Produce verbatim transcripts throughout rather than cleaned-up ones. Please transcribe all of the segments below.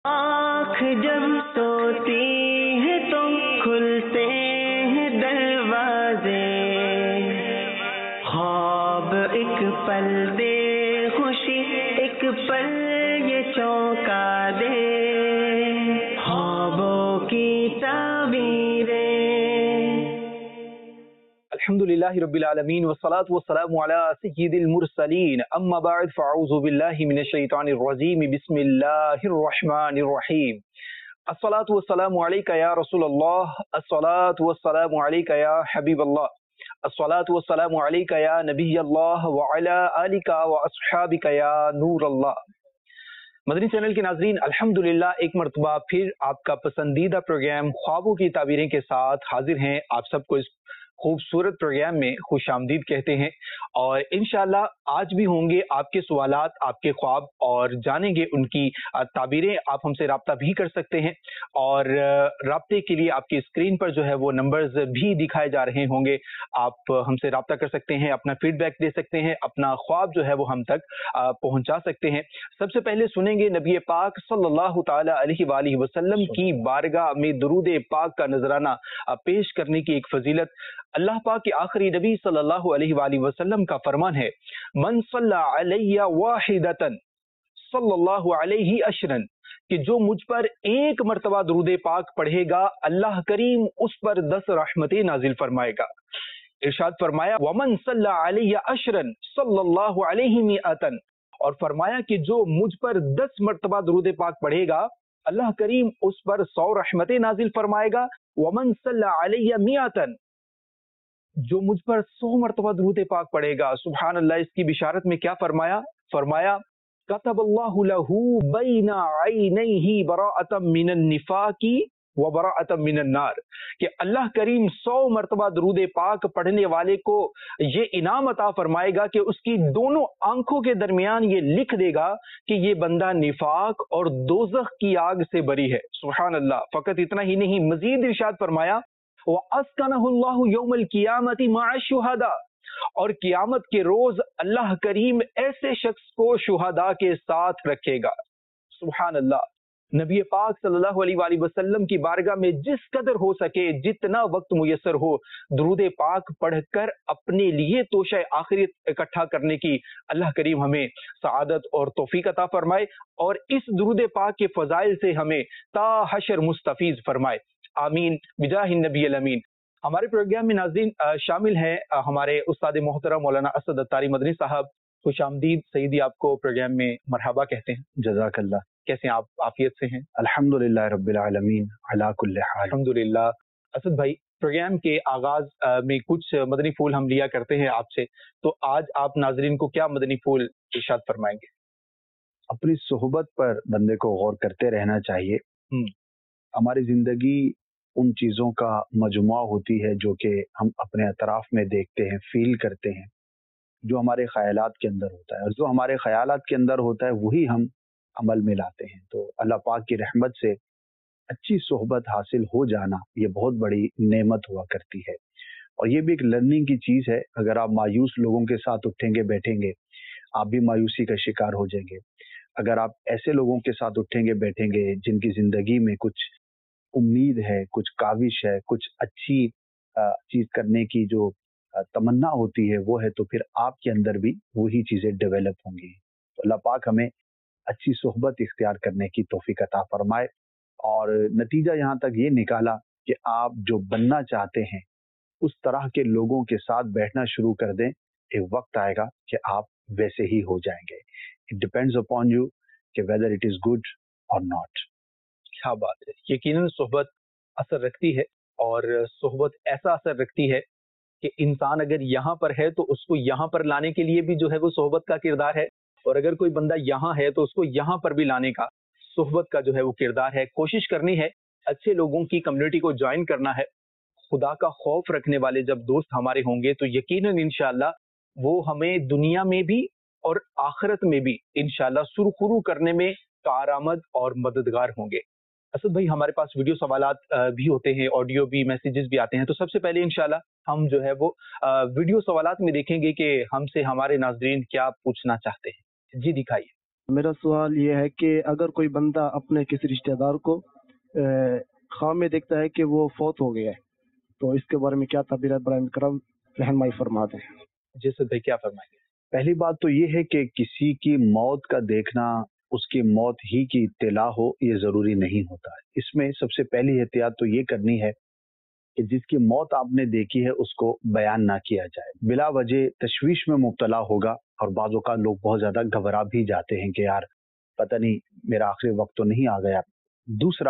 آنکھ جب سوتی ہے تو کھلتے ہیں دروازے، خواب ایک پل دے خوشی ایک پل یہ چونکا دے، خوابوں کی تعبیریں۔ الحمدللہ رب العالمین والصلاة والسلام علی سید المرسلین، اما بعد فاعوذ باللہ من الشیطان الرجیم، بسم اللہ الرحمن الرحیم۔ الصلاة والسلام علیک یا رسول اللہ، الصلاة والسلام علیک یا حبیب اللہ، الصلاة والسلام علیک یا نبی اللہ، وعلی آلک واصحابک یا نور اللہ۔ مدنی چینل کے ناظرین، الحمدللہ ایک مرتبہ پھر آپ کا پسندیدہ پروگرام خوابوں کی تعبیریں کے ساتھ حاضر ہیں۔ آپ سب کو اس خوبصورت پروگرام میں خوش آمدید کہتے ہیں، اور انشاءاللہ آج بھی ہوں گے آپ کے سوالات، آپ کے خواب، اور جانیں گے ان کی تعبیریں۔ آپ ہم سے رابطہ بھی کر سکتے ہیں، اور رابطے کے لیے آپ کی اسکرین پر جو ہے وہ نمبرز بھی دکھائے جا رہے ہوں گے۔ آپ ہم سے رابطہ کر سکتے ہیں، اپنا فیڈ بیک دے سکتے ہیں، اپنا خواب جو ہے وہ ہم تک پہنچا سکتے ہیں۔ سب سے پہلے سنیں گے نبی پاک صلی اللہ تعالی علیہ وآلہ وسلم کی بارگاہ میں درود پاک کا نذرانہ پیش کرنے کی ایک فضیلت۔ اللہ پاک کے آخری نبی صلی اللہ علیہ وآلہ وسلم کا فرمان ہے، من صلی علی واحدتا صلی اللہ علیہ عشرا، کہ جو مجھ پر ایک مرتبہ درود پاک پڑھے گا اللہ کریم اس پر دس رحمتیں نازل فرمائے گا۔ ارشاد فرمایا ومن صلی علی عشرا صلی اللہ علیہ مئتا، اور فرمایا کہ جو مجھ پر دس مرتبہ درود پاک پڑھے گا اللہ کریم اس پر سو رحمتیں نازل فرمائے گا۔ ومن صلی علی مئتا، جو مجھ پر سو مرتبہ درود پاک پڑھے گا، سبحان اللہ، اس کی بشارت میں کیا فرمایا؟ فرمایا کتب اللہ لہ بین عینیہ براءۃ من النفاق وبراءۃ من النار، کہ اللہ کریم سو مرتبہ درود پاک پڑھنے والے کو یہ انعام عطا فرمائے گا کہ اس کی دونوں آنکھوں کے درمیان یہ لکھ دے گا کہ یہ بندہ نفاق اور دوزخ کی آگ سے بری ہے۔ سبحان اللہ۔ فقط اتنا ہی نہیں، مزید ارشاد فرمایا وَأَسْكَنَهُ اللَّهُ يَوْمَ الْقِيَامَةِ مَعَ الشُّهَدَاءِ، اور قیامت کے روز اللہ کریم ایسے شخص کو شہداء کے ساتھ رکھے گا۔ سبحان اللہ۔ نبی پاک صلی اللہ علیہ وآلہ وسلم کی بارگاہ میں جس قدر ہو سکے، جتنا وقت میسر ہو، درود پاک پڑھ کر اپنے لیے توشہ آخرت اکٹھا کرنے کی اللہ کریم ہمیں سعادت اور توفیق عطا فرمائے، اور اس درود پاک کے فضائل سے ہمیں تا حشر مستفیض فرمائے، آمین بجاہ النبی الامین۔ ہمارے پروگرام میں ناظرین شامل ہیں ہمارے استاد محترم مولانا اسد اتاری مدنی صاحب۔ خوش آمدید سیدی، آپ کو پروگرام میں مرحبا کہتے ہیں۔ جزاک اللہ۔ کیسے ہیں آپ؟ عافیت سے ہیں؟ الحمدللہ رب العالمین علی کل حال۔ الحمدللہ۔ اسد بھائی، پروگرام کے آغاز میں کچھ مدنی پھول ہم لیا کرتے ہیں آپ سے، تو آج آپ ناظرین کو کیا مدنی پھول ارشاد فرمائیں گے؟ اپنی صحبت پر بندے کو غور کرتے رہنا چاہیے۔ ہماری زندگی ان چیزوں کا مجموعہ ہوتی ہے جو کہ ہم اپنے اطراف میں دیکھتے ہیں، فیل کرتے ہیں، جو ہمارے خیالات کے اندر ہوتا ہے، اور جو ہمارے خیالات کے اندر ہوتا ہے وہی ہم عمل میں لاتے ہیں۔ تو اللہ پاک کی رحمت سے اچھی صحبت حاصل ہو جانا یہ بہت بڑی نعمت ہوا کرتی ہے، اور یہ بھی ایک لرننگ کی چیز ہے۔ اگر آپ مایوس لوگوں کے ساتھ اٹھیں گے بیٹھیں گے، آپ بھی مایوسی کا شکار ہو جائیں گے۔ اگر آپ ایسے لوگوں کے ساتھ اٹھیں گے بیٹھیں گے جن کی زندگی میں کچھ امید ہے، کچھ کاوش ہے، کچھ اچھی چیز کرنے کی جو تمنا ہوتی ہے وہ ہے، تو پھر آپ کے اندر بھی وہی چیزیں ڈیولپ ہوں گی۔ تو اللہ پاک ہمیں اچھی صحبت اختیار کرنے کی توفیق عطا فرمائے، اور نتیجہ یہاں تک یہ نکالا کہ آپ جو بننا چاہتے ہیں اس طرح کے لوگوں کے ساتھ بیٹھنا شروع کر دیں، ایک وقت آئے گا کہ آپ ویسے ہی ہو جائیں گے۔ اٹ ڈیپینڈز اپون یو کہ ویدر اٹ از گڈ اور ناٹ۔ کیا بات ہے! یقیناً صحبت اثر رکھتی ہے، اور صحبت ایسا اثر رکھتی ہے کہ انسان اگر یہاں پر ہے تو اس کو یہاں پر لانے کے لیے بھی جو ہے وہ صحبت کا کردار ہے، اور اگر کوئی بندہ یہاں ہے تو اس کو یہاں پر بھی لانے کا صحبت کا جو ہے وہ کردار ہے۔ کوشش کرنی ہے، اچھے لوگوں کی کمیونٹی کو جوائن کرنا ہے۔ خدا کا خوف رکھنے والے جب دوست ہمارے ہوں گے تو یقیناً انشاءاللہ وہ ہمیں دنیا میں بھی اور آخرت میں بھی انشاءاللہ سرخرو کرنے میں کارآمد اور مددگار ہوں گے۔ اسد بھائی، ہمارے پاس ویڈیو سوالات بھی ہوتے ہیں، آڈیو بھی، میسیجز بھی آتے ہیں، تو سب سے پہلے انشاءاللہ ہم جو ہے وہ ویڈیو سوالات میں دیکھیں گے کہ ہم سے ہمارے ناظرین کیا پوچھنا چاہتے ہیں۔ جی دکھائیے۔ میرا سوال یہ ہے کہ اگر کوئی بندہ اپنے کسی رشتہ دار کو خواب میں دیکھتا ہے کہ وہ فوت ہو گیا ہے تو اس کے بارے میں کیا تعبیر ہے؟ برائے کرم رہنمائی فرما دیں۔ جی سر بھائی کیا فرمائیں گے؟ پہلی بات تو یہ ہے کہ کسی کی موت کا دیکھنا، اس کی موت ہی کی اطلاع ہو، یہ ضروری نہیں ہوتا ہے۔ اس میں سب سے پہلی احتیاط تو یہ کرنی ہے کہ جس کی موت آپ نے دیکھی ہے اس کو بیان نہ کیا جائے، بلا وجہ تشویش میں مبتلا ہوگا، اور بعض اوقات لوگ بہت زیادہ گھبرا بھی جاتے ہیں کہ یار پتہ نہیں میرا آخری وقت تو نہیں آ گیا۔ دوسرا،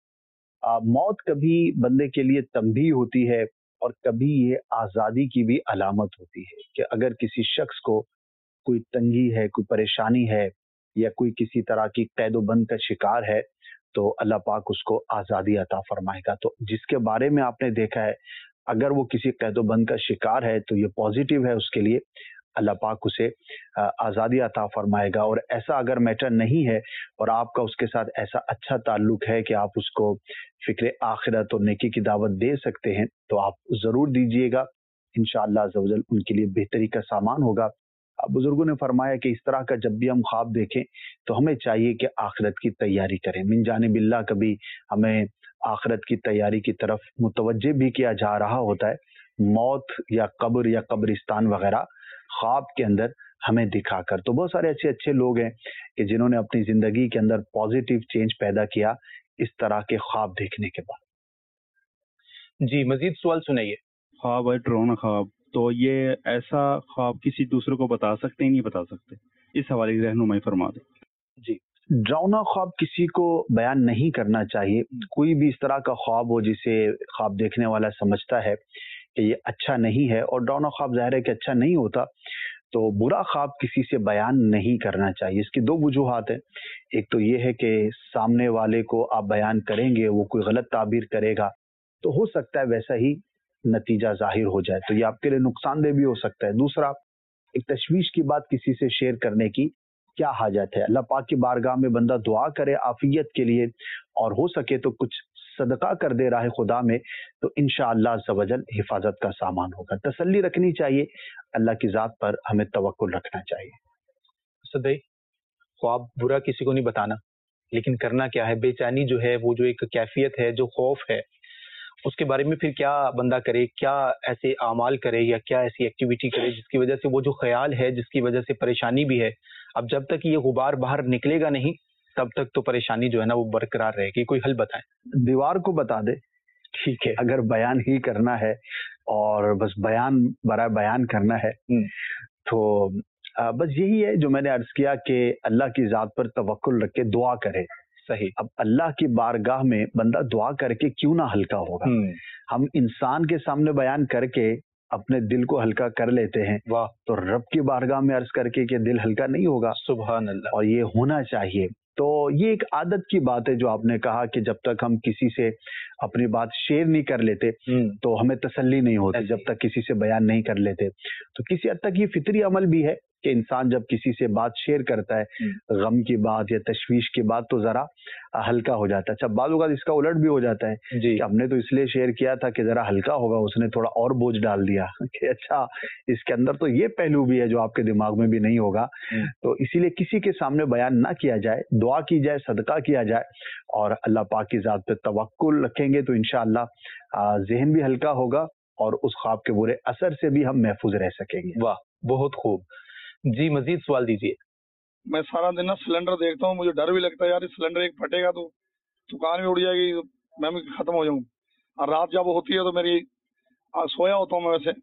موت کبھی بندے کے لیے تنبیہ ہوتی ہے اور کبھی یہ آزادی کی بھی علامت ہوتی ہے کہ اگر کسی شخص کو کوئی تنگی ہے، کوئی پریشانی ہے، یا کوئی کسی طرح کی قید و بند کا شکار ہے تو اللہ پاک اس کو آزادی عطا فرمائے گا۔ تو جس کے بارے میں آپ نے دیکھا ہے اگر وہ کسی قید و بند کا شکار ہے تو یہ پازیٹیو ہے اس کے لیے، اللہ پاک اسے آزادی عطا فرمائے گا۔ اور ایسا اگر میٹر نہیں ہے اور آپ کا اس کے ساتھ ایسا اچھا تعلق ہے کہ آپ اس کو فکر آخرت اور نیکی کی دعوت دے سکتے ہیں تو آپ ضرور دیجئے گا، انشاءاللہ عز و جل ان کے لیے بہتری کا سامان ہوگا۔ بزرگوں نے فرمایا کہ اس طرح کا جب بھی ہم خواب دیکھیں تو ہمیں چاہیے کہ آخرت کی تیاری کریں، من جانب اللہ کبھی ہمیں آخرت کی تیاری کی طرف متوجہ بھی کیا جا رہا ہوتا ہے، موت یا قبر یا قبرستان وغیرہ خواب کے اندر ہمیں دکھا کر۔ تو بہت سارے اچھے اچھے لوگ ہیں کہ جنہوں نے اپنی زندگی کے اندر پازیٹیو چینج پیدا کیا اس طرح کے خواب دیکھنے کے بعد۔ جی مزید سوال سنائیے۔ خواب ہے ڈرونا خواب، تو یہ ایسا خواب کسی دوسرے کو بتا سکتے ہیں نہیں بتا سکتے؟ اس حوالے کی رہنمائی فرما دیں۔ جی، ڈراؤنا خواب کسی کو بیان نہیں کرنا چاہیے۔ کوئی بھی اس طرح کا خواب ہو جسے خواب دیکھنے والا سمجھتا ہے کہ یہ اچھا نہیں ہے، اور ڈراؤنا خواب ظاہر ہے کہ اچھا نہیں ہوتا، تو برا خواب کسی سے بیان نہیں کرنا چاہیے۔ اس کی دو وجوہات ہیں، ایک تو یہ ہے کہ سامنے والے کو آپ بیان کریں گے وہ کوئی غلط تعبیر کرے گا تو ہو سکتا ہے ویسا ہی نتیجہ ظاہر ہو جائے، تو یہ آپ کے لیے نقصان دہ بھی ہو سکتا ہے۔ دوسرا، ایک تشویش کی بات کسی سے شیئر کرنے کی کیا حاجت ہے؟ اللہ پاک کی بارگاہ میں بندہ دعا کرے عافیت کے لیے، اور ہو سکے تو کچھ صدقہ کر دے راہ خدا میں، تو انشاءاللہ عز و جل حفاظت کا سامان ہوگا۔ تسلی رکھنی چاہیے، اللہ کی ذات پر ہمیں توکل رکھنا چاہیے۔ اسد بھائی، خواب برا کسی کو نہیں بتانا، لیکن کرنا کیا ہے؟ بے چینی جو ہے، وہ جو ایک کیفیت ہے، جو خوف ہے، اس کے بارے میں پھر کیا بندہ کرے، کیا ایسے اعمال کرے یا کیا ایسی ایکٹیویٹی کرے جس کی وجہ سے وہ جو خیال ہے، جس کی وجہ سے پریشانی بھی ہے، اب جب تک یہ غبار باہر نکلے گا نہیں تب تک تو پریشانی جو ہے نا وہ برقرار رہے گی۔ کوئی حل بتائیں۔ دیوار کو بتا دے، ٹھیک ہے، اگر بیان ہی کرنا ہے اور بس بیان برائے بیان کرنا ہے تو بس یہی ہے جو میں نے عرض کیا کہ اللہ کی ذات پر توکل رکھ کے دعا کرے۔ صحیح۔ اب اللہ کی بارگاہ میں بندہ دعا کر کے کیوں نہ ہلکا ہوگا؟ ہم انسان کے سامنے بیان کر کے اپنے دل کو ہلکا کر لیتے ہیں، واہ، تو رب کی بارگاہ میں عرض کر کے کہ دل ہلکا نہیں ہوگا؟ سبحان اللہ۔ اور یہ ہونا چاہیے۔ تو یہ ایک عادت کی بات ہے جو آپ نے کہا کہ جب تک ہم کسی سے اپنی بات شیئر نہیں کر لیتے تو ہمیں تسلی نہیں ہوتی، جب تک کسی سے بیان نہیں کر لیتے۔ تو کسی حد تک یہ فطری عمل بھی ہے کہ انسان جب کسی سے بات شیئر کرتا ہے، غم کی بات یا تشویش کی بات، تو ذرا ہلکا ہو جاتا ہے۔ اچھا، بعض اوقات اس کا الٹ بھی ہو جاتا ہے جی، کہ ہم نے تو اس لیے شیئر کیا تھا کہ ذرا ہلکا ہوگا، اس نے تھوڑا اور بوجھ ڈال دیا کہ اچھا اس کے اندر تو یہ پہلو بھی ہے جو آپ کے دماغ میں بھی نہیں ہوگا۔ تو اسی لیے کسی کے سامنے بیان نہ کیا جائے، دعا کی جائے، صدقہ کیا جائے، اور اللہ پاک کی ذات پہ توکل رکھیں گے تو انشاءاللہ ذہن بھی ہلکا ہوگا اور اس خواب کے برے اثر سے بھی ہم محفوظ رہ سکیں گے۔ واہ، بہت خوب۔ جی مزید سوال دیجیے۔ میں سارا دن نا سلنڈر دیکھتا ہوں، مجھے ڈر بھی لگتا ہے یار سلنڈر ایک پھٹے گا تو دکان بھی اڑ جائے گی، میں بھی ختم ہو جاؤں۔ اور رات جب ہوتی ہے تو میری سویا ہوتا ہوں میں، ویسے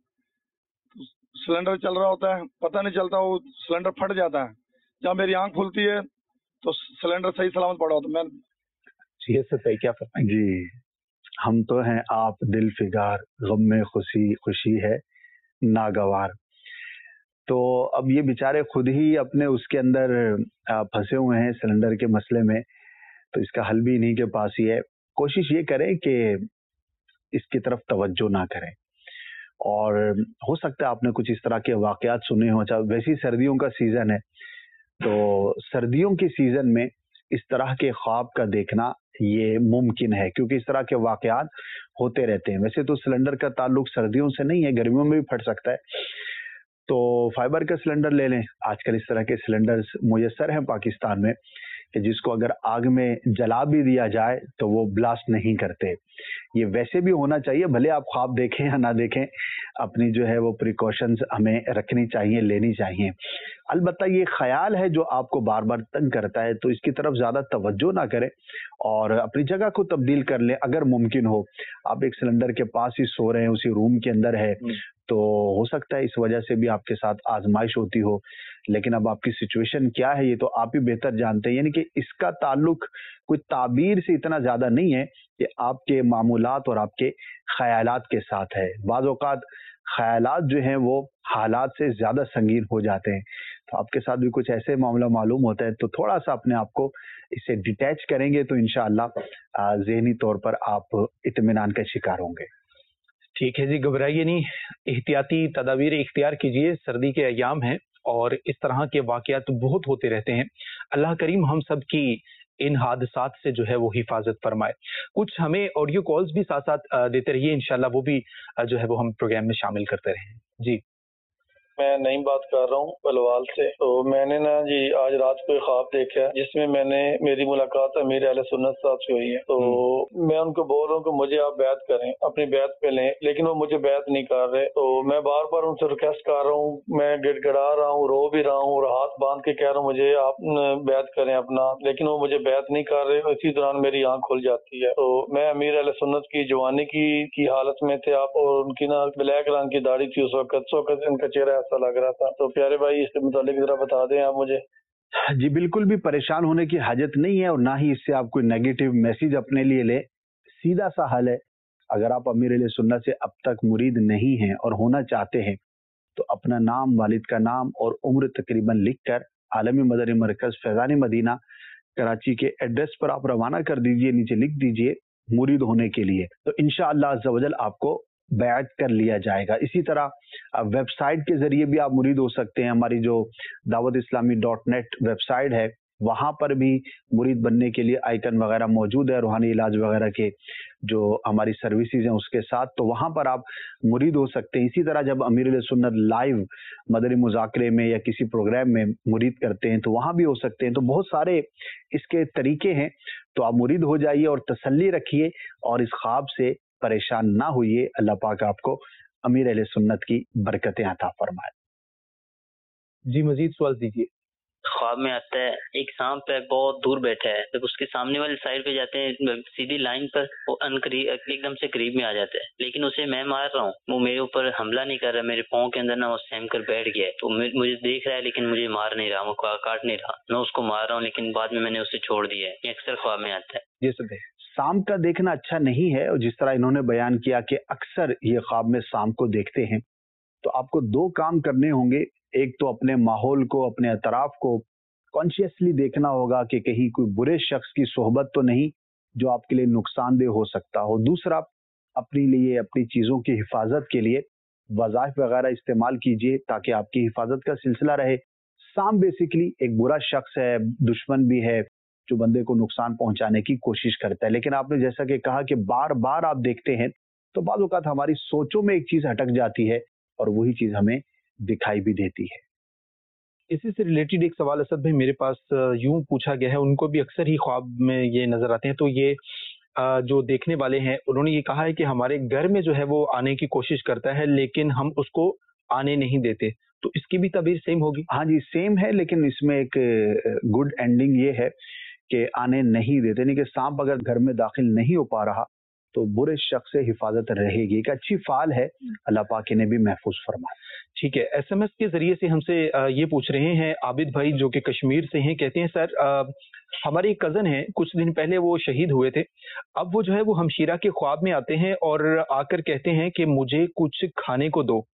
سلنڈر چل رہا ہوتا ہے، پتہ نہیں چلتا، وہ سلنڈر پھٹ جاتا ہے، جب میری آنکھ کھلتی ہے تو سلنڈر صحیح سلامت پڑا ہوتا ہے۔ میں جی صحیح، کیا فرمائیں؟ جی، ہم تو ہیں آپ دل فگار، غم میں خوشی خوشی ہے ناگوار۔ تو اب یہ بیچارے خود ہی اپنے اس کے اندر پھنسے ہوئے ہیں سلنڈر کے مسئلے میں، تو اس کا حل بھی انہیں کے پاس ہی ہے۔ کوشش یہ کریں کہ اس کی طرف توجہ نہ کریں، اور ہو سکتا ہے آپ نے کچھ اس طرح کے واقعات سنے ہوں۔ اچھا، ویسی سردیوں کا سیزن ہے تو سردیوں کے سیزن میں اس طرح کے خواب کا دیکھنا یہ ممکن ہے، کیونکہ اس طرح کے واقعات ہوتے رہتے ہیں۔ ویسے تو سلنڈر کا تعلق سردیوں سے نہیں ہے، گرمیوں میں بھی پھٹ سکتا ہے، तो फाइबर का सिलेंडर ले लें। आजकल इस तरह के सिलेंडर्स मुयस्सर हैं पाकिस्तान में कि जिसको अगर आग में जला भी दिया जाए तो वो ब्लास्ट नहीं करते। ये वैसे भी होना चाहिए, भले आप ख्वाब देखें या ना देखें, अपनी जो है वो प्रिकॉशंस हमें रखनी चाहिए, लेनी चाहिए। अलबत्ता ये ख्याल है जो आपको बार बार तंग करता है तो इसकी तरफ ज़्यादा तवज्जो ना करें और अपनी जगह को तब्दील कर लें अगर मुमकिन हो। आप एक सिलेंडर के पास ही सो रहे हैं, उसी रूम के अंदर है, तो हो सकता है इस वजह से भी आपके साथ आजमाइश होती हो, लेकिन अब आपकी सिचुएशन क्या है ये तो आप ही बेहतर जानते हैं। यानी कि इसका ताल्लुक कोई ताबीर से इतना ज्यादा नहीं है कि आपके मामूलात और आपके ख्यालात के साथ है। बाज़ औक़ात ख्यालात जो हैं वो हालात से ज्यादा संगीन हो जाते हैं। तो आपके साथ भी कुछ ऐसे मामला मालूम होता है तो थोड़ा सा अपने आप को इससे डिटैच करेंगे तो इंशाअल्लाह ज़हनी तौर पर आप इत्मीनान का शिकार होंगे। ठीक है जी, घबराइए नहीं, एहतियाती तदाबीर इख्तियार कीजिए। सर्दी के अयाम हैं और इस तरह के वाक़यात बहुत होते रहते हैं। अल्लाह करीम हम सब की इन हादसात से जो है वो हिफाजत फरमाए। कुछ हमें ऑडियो कॉल्स भी साथ साथ देते रहिए, इंशाल्लाह वो भी जो है वो हम प्रोग्राम में शामिल करते रहें। जी, मैं नईम बात कर रहा हूँ बलवाल से। तो मैंने ना जी आज रात को एक ख्वाब देखा है जिसमें मैंने मेरी मुलाकात अमीर अहले सुन्नत साहब से हुई है। तो मैं उनको बोल रहा हूँ कि मुझे आप बैत करें, अपनी बैत पे लें, लेकिन वो मुझे बैत नहीं कर रहे। तो मैं बार बार उनसे रिक्वेस्ट कर रहा हूँ, मैं गिड़गिड़ा रहा हूँ, रो भी रहा हूँ और हाथ बांध के कह रहा हूँ मुझे आप बैत करें अपना, लेकिन वो मुझे बैत नहीं कर रहे। इसी दौरान मेरी आंख खुल जाती है। तो मैं अमीर अहले सुन्नत की जवानी की की हालत में थे आप, और उनकी ना ब्लैक रंग की दाढ़ी थी उस वक्त, उस वक्त इनका चेहरा ऐसा लग रहा था। तो प्यारे भाई इसके मुतालिक जरा बता दें आप मुझे। जी बिल्कुल भी परेशान होने की हाजत नहीं है और ना ही इससे आप कोई नेगेटिव मैसेज अपने लिए ले। सीधा सा हल है, अगर आप अमीर अहले सुन्नत से अब तक मुरीद नहीं हैं और होना चाहते हैं तो अपना नाम, वालिद का नाम और उम्र तकरीबन लिख कर आलमी मदनी मरकज फैजानी मदीना कराची के एड्रेस पर आप रवाना कर दीजिए। नीचे लिख दीजिए मुरीद होने के लिए, तो इंशाअल्लाह अज़्ज़ा वजल आपको बैत कर लिया जाएगा। इसी तरह वेबसाइट के जरिए भी आप मुरीद हो सकते हैं। हमारी जो Dawat Islami dot net website है वहां पर भी मुरीद बनने के लिए आइकन वगैरह मौजूद है, रूहानी इलाज वगैरह के जो हमारी सर्विसेज हैं उसके साथ, तो वहां पर आप मुरीद हो सकते हैं। इसी तरह जब अमीर अहले सुन्नत लाइव मदनी मुज़ाकरे में या किसी प्रोग्राम में मुरीद करते हैं तो वहां भी हो सकते हैं। तो बहुत सारे इसके तरीके हैं, तो आप मुरीद हो जाइए और तसल्ली रखिए और इस ख्वाब से परेशान ना होइए। अल्लाह पाक आपको अमीर अहले सुन्नत की बरकतें अता फरमाए। जी मजीद सवाल दीजिए। ख्वाब में आता है एक सांप है, बहुत दूर बैठा है, जब उसके सामने वाली साइड पे जाते हैं सीधी लाइन पर वो अनकरीब एकदम से करीब में आ जाता है, लेकिन उसे मैं मार रहा हूँ, वो मेरे ऊपर हमला नहीं कर रहा, मेरे पाँव के अंदर ना वो सहम कर बैठ गया है। तो मुझे देख रहा है लेकिन मुझे मार नहीं रहा, वो काट नहीं रहा, मैं उसको मार रहा हूँ लेकिन बाद में मैंने उसे छोड़ दिया है। ये अक्सर ख्वाब में आता है। ये सब सांप का देखना अच्छा नहीं है, और जिस तरह इन्होंने बयान किया कि अक्सर ये ख्वाब में सांप को देखते हैं, तो आपको दो काम करने होंगे। एक तो अपने माहौल को, अपने अतराफ को कॉन्शियसली देखना होगा कि कहीं कोई बुरे शख्स की सोहबत तो नहीं जो आपके लिए नुकसानदेह हो सकता हो। दूसरा, अपने लिए, अपनी चीज़ों की हिफाजत के लिए वज़ाइफ वगैरह इस्तेमाल कीजिए ताकि आपकी हिफाजत का सिलसिला रहे। सांप बेसिकली एक बुरा शख्स है, दुश्मन भी है जो बंदे को नुकसान पहुंचाने की कोशिश करता है। लेकिन आपने जैसा कि कहा कि बार बार आप देखते हैं तो बाज़ औक़ात हमारी सोचों में एक चीज़ अटक जाती है और वही चीज़ हमें दिखाई भी देती है। इसी से रिलेटेड एक सवाल असद भाई मेरे पास यूं पूछा गया है, उनको भी अक्सर ही ख्वाब में ये नजर आते हैं। तो ये जो देखने वाले हैं उन्होंने ये कहा है कि हमारे घर में जो है वो आने की कोशिश करता है लेकिन हम उसको आने नहीं देते, तो इसकी भी तबीर सेम होगी? हाँ जी सेम है, लेकिन इसमें एक गुड एंडिंग ये है कि आने नहीं देते, यानी कि सांप अगर घर में दाखिल नहीं हो पा रहा तो बुरे शख्स से हिफाजत रहेगी। एक अच्छी फाल है, अल्लाह पाक ने भी महफूज फरमाए। ठीक है, एसएमएस के जरिए से हमसे ये पूछ रहे हैं आबिद भाई जो कि कश्मीर से हैं, कहते हैं सर आ, हमारे एक कजन हैं, कुछ दिन पहले वो शहीद हुए थे, अब वो जो है वो हमशीरा के ख्वाब में आते हैं और आकर कहते हैं कि मुझे कुछ खाने को दो।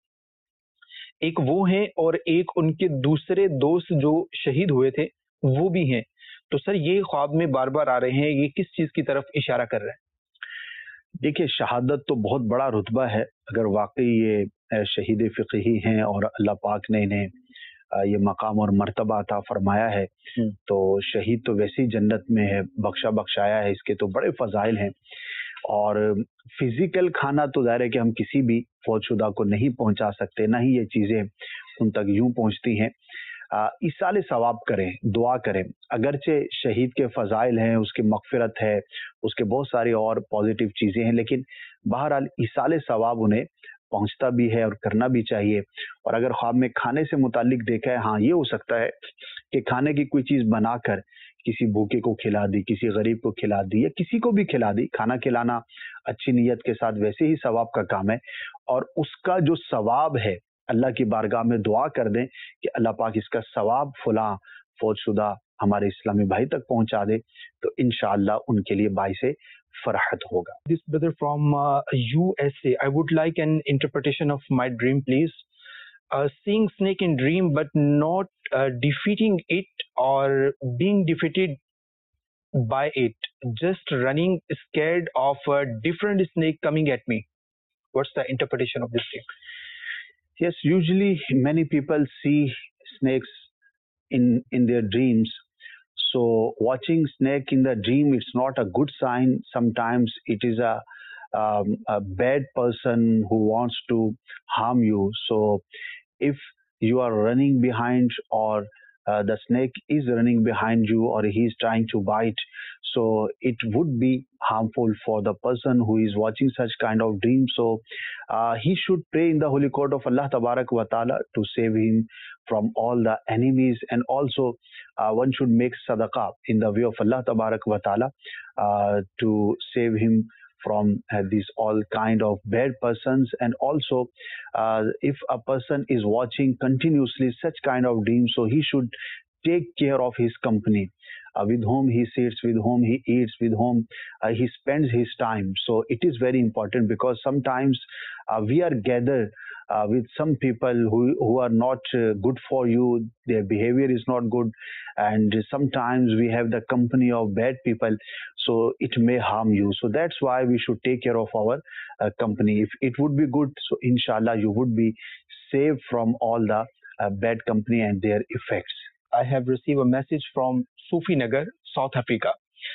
एक वो हैं और एक उनके दूसरे दोस्त जो शहीद हुए थे वो भी हैं। तो सर ये ख्वाब में बार बार आ रहे हैं, ये किस चीज की तरफ इशारा कर रहे हैं? देखिए शहादत तो बहुत बड़ा रुतबा है, अगर वाकई ये शहीद फ़िक़ही हैं और अल्लाह पाक ने इन्हें ये मकाम और मर्तबा अता फरमाया है, तो शहीद तो वैसे ही जन्नत में है, बख्शा बख्शाया है, इसके तो बड़े फ़ज़ाइल हैं। और फिजिकल खाना तो ज़ाहिर है कि हम किसी भी फौजशुदा को नहीं पहुंचा सकते, ना ही ये चीज़ें उन तक यूं पहुंचती हैं। इसाले सवाब करें, दुआ करें। अगरचे शहीद के फ़ज़ाइल हैं, उसकी मग़फ़िरत है, उसके बहुत सारी और पॉजिटिव चीज़ें हैं, लेकिन बहरहाल इसाले सवाब उन्हें पहुंचता भी है और करना भी चाहिए। और अगर ख्वाब में खाने से मुतालिक देखा है, हाँ ये हो सकता है कि खाने की कोई चीज़ बनाकर किसी भूखे को खिला दी, किसी गरीब को खिला दी या किसी को भी खिला दी। खाना खिलाना अच्छी नीयत के साथ वैसे ही सवाब का काम है, और उसका जो सवाब है अल्लाह की बारगाह में दुआ कर दें कि अल्लाह पाक इसका सवाब फलां फौजशुदा हमारे इस्लामी भाई तक पहुंचा दे, तो इंशाअल्लाह उनके लिए बाइसे फरहत होगा। This brother from uh, U S A, I would like an interpretation of my dream, please. Uh, seeing snake in dream, but not uh, defeating it or being defeated by it, just running scared of a different snake coming at me. What's the interpretation of this dream? Yes, usually many people see snakes in in their dreams. So watching snake in the dream, it's not a good sign. Sometimes it is a um, a bad person who wants to harm you. So if you are running behind, or uh, the snake is running behind you, or he is trying to bite, so it would be harmful for the person who is watching such kind of dream. So uh, he should pray in the holy court of Allah Tabarak wa Ta'ala to save him from all the enemies, and also uh, one should make sadaqah in the way of Allah Tabarak wa Ta'ala uh, to save him from uh, these all kind of bad persons. And also uh, if a person is watching continuously such kind of dreams, so he should take care of his company, uh, with whom he sits, with whom he eats, with whom uh, he spends his time. So it is very important, because sometimes uh, we are gathered uh, with some people who, who are not uh, good for you, their behavior is not good, and sometimes we have the company of bad people, so it may harm you. So that's why we should take care of our uh, company. If it would be good, so inshallah you would be saved from all the uh, bad company and their effects. I have received a message from Sufi Nagar, South Africa.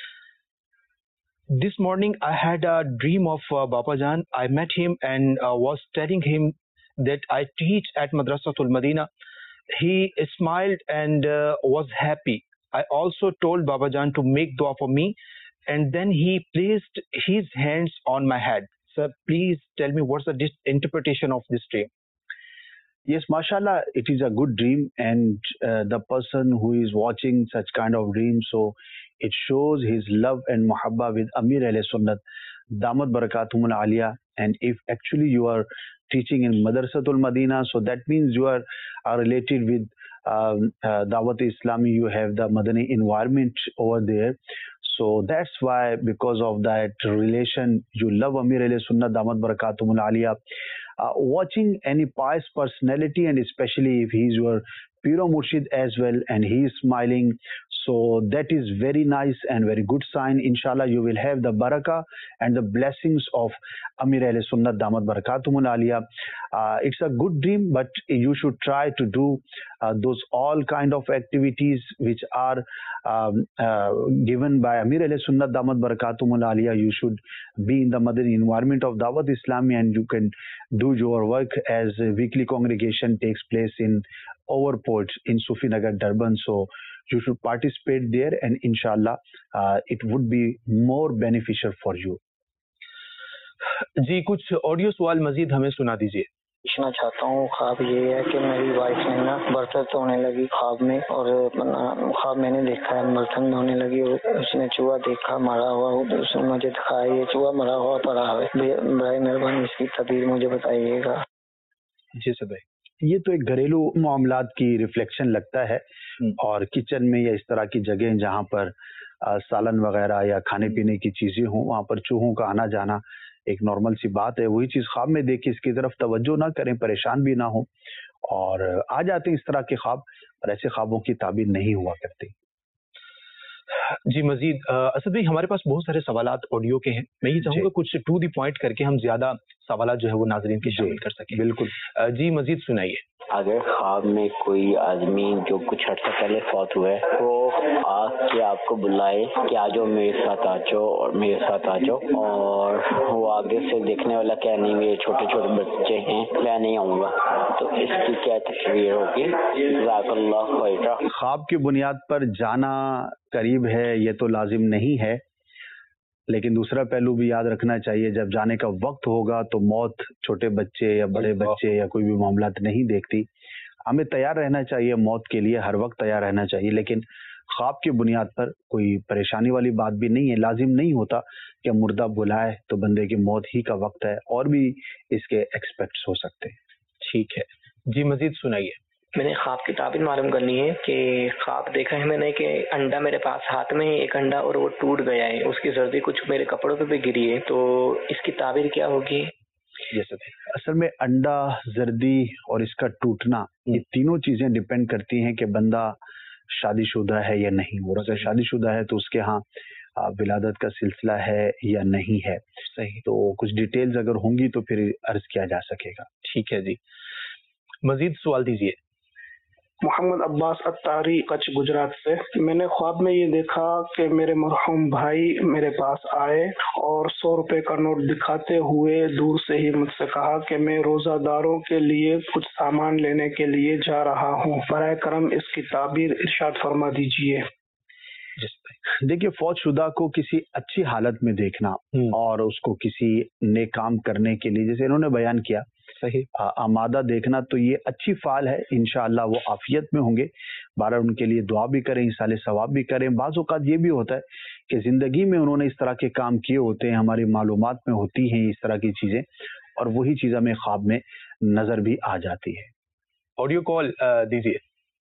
This morning I had a dream of uh, Baba Jan. I met him and uh, was telling him that I teach at Madrasatul Madina. He smiled and uh, was happy. I also told Baba Jan to make dua for me, and then he placed his hands on my head. Sir, please tell me what's the interpretation of this dream. Yes, mashallah, it is a good dream, and uh, the person who is watching such kind of dream, so it shows his love and muhabba with Amir Ahle Sunnat, Damat Barakatumul Aliyah. And if actually you are teaching in Madrasatul Madina, so that means you are, are related with um, uh, Dawat Islami, you have the Madani environment over there. So that's why, because of that relation, you love Amir Ahle Sunnat, Damat Barakatumul Aliyah. Uh, watching any pious personality, and especially if he is your Piro Murshid as well, and he is smiling, so that is very nice and very good sign. Inshallah, you will have the barakah and the blessings of Amir Ahle Sunnat Damat Barakatumul Aliyah. Uh, it's a good dream, but you should try to do uh, those all kind of activities which are um, uh, given by Amir Ahle Sunnat Damat Barakatumul Aliyah. You should be in the Madani environment of Dawat Islami, and you can do your work as a weekly congregation takes place in Overport in Sufi Nagar, Durban. So you should participate there, and inshallah uh, it would be more beneficial for you. जी कुछ audio सवाल मजीद हमें सुना दीजिए। पूछना चाहता हूँ, ख्वाब ये है कि मेरी वाइफ ने ना बर्तन धोने लगी ख्वाब में, और ख्वाब मैंने देखा है बर्तन धोने लगी, और उसने चूहा देखा मरा हुआ, उसने मुझे दिखाया ये चूहा मरा हुआ पड़ा है। बड़े मेहरबानी इसकी तबीर मुझे बताइएगा। जी सर भाई, ये तो एक घरेलू मामलात की रिफ्लेक्शन लगता है, और किचन में या इस तरह की जगह जहाँ पर आ, सालन वगैरह या खाने पीने की चीजें हों, वहाँ पर चूहों का आना जाना एक नॉर्मल सी बात है। वही चीज ख्वाब में देखिए, इसकी तरफ तवज्जो ना करें, परेशान भी ना हो, और आ जाते हैं इस तरह के ख्वाब, और ऐसे ख्वाबों की ताबीर नहीं हुआ करती। जी मजीद असद भाई, हमारे पास बहुत सारे सवालात ऑडियो के हैं। मैं ये चाहूंगा कुछ टू दी पॉइंट करके हम ज्यादा سوالات جو ہے وہ ناظرین کے شامل کر سکیں. بالکل جی مزید سنائیے. اگر خواب میں کوئی آدمی جو کچھ عرصہ پہلے فوت ہوئے وہ آ کے آپ کو بلائے کہ آ جاؤ میرے ساتھ آ جاؤ اور میرے ساتھ آ جاؤ، اور وہ آگے سے دیکھنے والا کہ نہیں میرے چھوٹے چھوٹے بچے ہیں میں نہیں آؤں گا، تو اس کی کیا تصویر ہوگی؟ جزاک اللہ خیرا. خواب کی بنیاد پر جانا قریب ہے یہ تو لازم نہیں ہے، لیکن دوسرا پہلو بھی یاد رکھنا چاہیے، جب جانے کا وقت ہوگا تو موت چھوٹے بچے یا بڑے بچے یا کوئی بھی معاملات نہیں دیکھتی. ہمیں تیار رہنا چاہیے موت کے لیے، ہر وقت تیار رہنا چاہیے، لیکن خواب کی بنیاد پر کوئی پریشانی والی بات بھی نہیں ہے. لازم نہیں ہوتا کہ مردہ بلائے تو بندے کی موت ہی کا وقت ہے، اور بھی اس کے ایکسپیکٹس ہو سکتے ہیں. ٹھیک ہے جی مزید سنائیے. میں نے خواب کی تعبیر معلوم کرنی ہے کہ خواب دیکھا ہے میں نے کہ انڈا میرے پاس ہاتھ میں ہے ایک انڈا اور وہ ٹوٹ گیا ہے، اس کی زردی کچھ میرے کپڑوں پہ بھی گری ہے، تو اس کی تعبیر کیا ہوگی؟ جیسے اصل میں انڈا، زردی اور اس کا ٹوٹنا یہ تینوں چیزیں ڈیپینڈ کرتی ہیں کہ بندہ شادی شدہ ہے یا نہیں، اور اگر شادی شدہ ہے تو اس کے ہاں ولادت کا سلسلہ ہے یا نہیں ہے. صحیح. تو کچھ ڈیٹیلز اگر ہوں گی تو پھر عرض کیا جا سکے گا. ٹھیک ہے جی مزید سوال دیجیے. محمد عباس اتاری کچھ گجرات سے. میں نے خواب میں یہ دیکھا کہ میرے مرحوم بھائی میرے پاس آئے اور سو روپے کا نوٹ دکھاتے ہوئے دور سے ہی مجھ سے کہا کہ میں روزہ داروں کے لیے کچھ سامان لینے کے لیے جا رہا ہوں، برائے کرم اس کی تعبیر ارشاد فرما دیجیے. دیکھیے فوت شدہ کو کسی اچھی حالت میں دیکھنا اور اس کو کسی نیک کام کرنے کے لیے جیسے انہوں نے بیان کیا صحیح آمادہ دیکھنا، تو یہ اچھی فعال ہے، انشاءاللہ وہ عافیت میں ہوں گے. بارہ ان کے لیے دعا بھی کریں، ایصال ثواب بھی کریں. بعض اوقات یہ بھی ہوتا ہے کہ زندگی میں انہوں نے اس طرح کے کام کیے ہوتے ہیں، ہماری معلومات میں ہوتی ہیں اس طرح کی چیزیں، اور وہی چیز ہمیں خواب میں نظر بھی آ جاتی ہے. آڈیو کال دیجیے.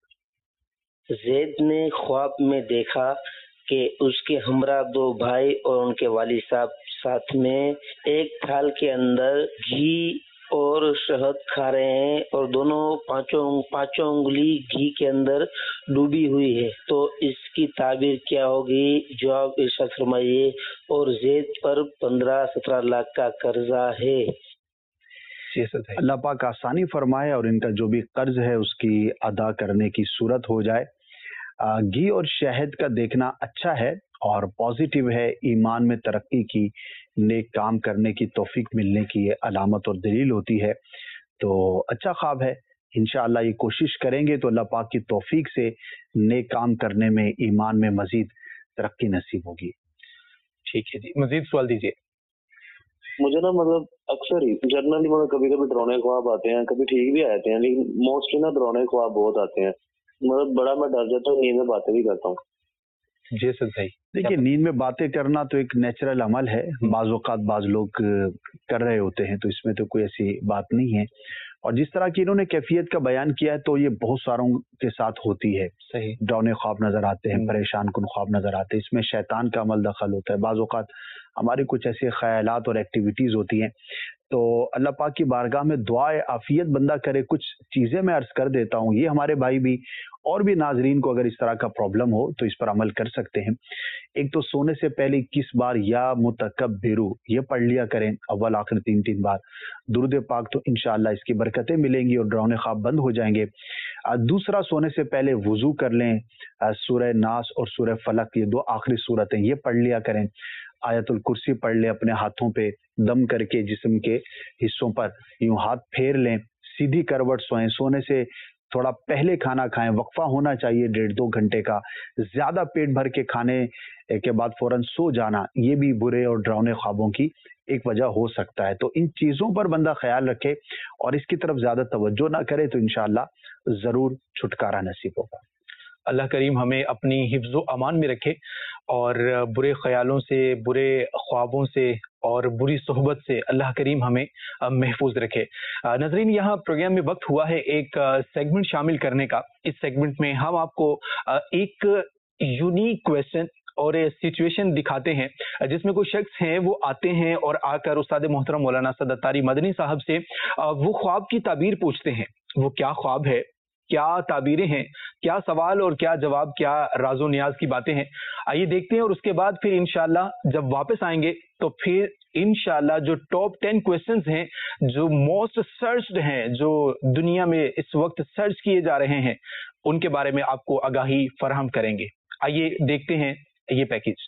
زید نے خواب میں دیکھا کہ اس کے ہمراہ دو بھائی اور ان کے والد صاحب ساتھ میں ایک تھال کے اندر گھی اور شہد کھا رہے ہیں، اور دونوں پانچوں پانچوں انگلی گھی کے اندر ڈوبی ہوئی ہے، تو اس کی تعبیر کیا ہوگی؟ جواب ارشاد فرمائیے. اور زید پر پندرہ سترہ لاکھ کا قرضہ ہے. اللہ پاک آسانی فرمائے اور ان کا جو بھی قرض ہے اس کی ادا کرنے کی صورت ہو جائے. گھی اور شہد کا دیکھنا اچھا ہے اور پازیٹیو ہے، ایمان میں ترقی کی، نیک کام کرنے کی توفیق ملنے کی یہ علامت اور دلیل ہوتی ہے. تو اچھا خواب ہے، انشاءاللہ یہ کوشش کریں گے تو اللہ پاک کی توفیق سے نیک کام کرنے میں، ایمان میں مزید ترقی نصیب ہوگی. ٹھیک ہے جی مزید سوال دیجیے. مجھے نا مطلب اکثر ہی جنرلی مطلب کبھی کبھی ڈراؤنے خواب آتے ہیں، کبھی ٹھیک بھی آتے ہیں، لیکن موسٹلی نا ڈراؤنے خواب بہت آتے ہیں. مطلب بڑا میں ڈر جاتا ہوں، نیند میں باتیں بھی کرتا ہوں. جی سر صحیح. دیکھیے نیند میں باتیں کرنا تو ایک نیچرل عمل ہے، بعض اوقات بعض لوگ کر رہے ہوتے ہیں، تو اس میں تو کوئی ایسی بات نہیں ہے. اور جس طرح کی انہوں نے کیفیت کا بیان کیا ہے تو یہ بہت ساروں کے ساتھ ہوتی ہے. صحیح. ڈراؤنے خواب نظر آتے ہیں، پریشان کن خواب نظر آتے ہیں، اس میں شیطان کا عمل دخل ہوتا ہے. بعض اوقات ہماری کچھ ایسے خیالات اور ایکٹیویٹیز ہوتی ہیں، تو اللہ پاک کی بارگاہ میں دعائے عافیت بندہ کرے. کچھ چیزیں میں عرض کر دیتا ہوں، یہ ہمارے بھائی بھی اور بھی ناظرین کو اگر اس طرح کا پرابلم ہو تو اس پر عمل کر سکتے ہیں. ایک تو سونے سے پہلے اکیس بار یا متکبرو یہ پڑھ لیا کریں، اول آخر تین تین بار درود پاک، تو انشاءاللہ اس کی برکتیں ملیں گی اور ڈراؤنے خواب بند ہو جائیں گے. دوسرا سونے سے پہلے وضو کر لیں، سورہ ناس اور سورہ فلق یہ دو آخری صورتیں یہ پڑھ لیا کریں. آیت الکرسی پڑھ لیں، اپنے ہاتھوں پہ دم کر کے جسم کے حصوں پر یوں ہاتھ پھیر لیں، سیدھی کروٹ سوئیں. سونے سے تھوڑا پہلے کھانا کھائیں، وقفہ ہونا چاہیے ڈیڑھ دو گھنٹے کا. زیادہ پیٹ بھر کے کھانے کے بعد فوراً سو جانا یہ بھی برے اور ڈراؤنے خوابوں کی ایک وجہ ہو سکتا ہے. تو ان چیزوں پر بندہ خیال رکھے اور اس کی طرف زیادہ توجہ نہ کرے تو انشاءاللہ ضرور چھٹکارا نصیب ہوگا. اللہ کریم ہمیں اپنی حفظ و امان میں رکھے اور برے خیالوں سے، برے خوابوں سے اور بری صحبت سے اللہ کریم ہمیں محفوظ رکھے. ناظرین یہاں پروگرام میں وقت ہوا ہے ایک سیگمنٹ شامل کرنے کا. اس سیگمنٹ میں ہم آپ کو ایک یونیک کویسچن اور سچویشن دکھاتے ہیں جس میں کوئی شخص ہیں وہ آتے ہیں اور آ کر استاد محترم مولانا اسد اتاری مدنی صاحب سے وہ خواب کی تعبیر پوچھتے ہیں. وہ کیا خواب ہے کیا تعبیریں ہیں, کیا سوال اور کیا جواب, کیا راز و نیاز کی باتیں ہیں. آئیے دیکھتے ہیں, اور اس کے بعد پھر انشاءاللہ جب واپس آئیں گے تو پھر انشاءاللہ جو ٹاپ ٹین کویسچنز ہیں جو موسٹ سرچڈ ہیں, جو دنیا میں اس وقت سرچ کیے جا رہے ہیں, ان کے بارے میں آپ کو آگاہی فراہم کریں گے. آئیے دیکھتے ہیں یہ پیکیج.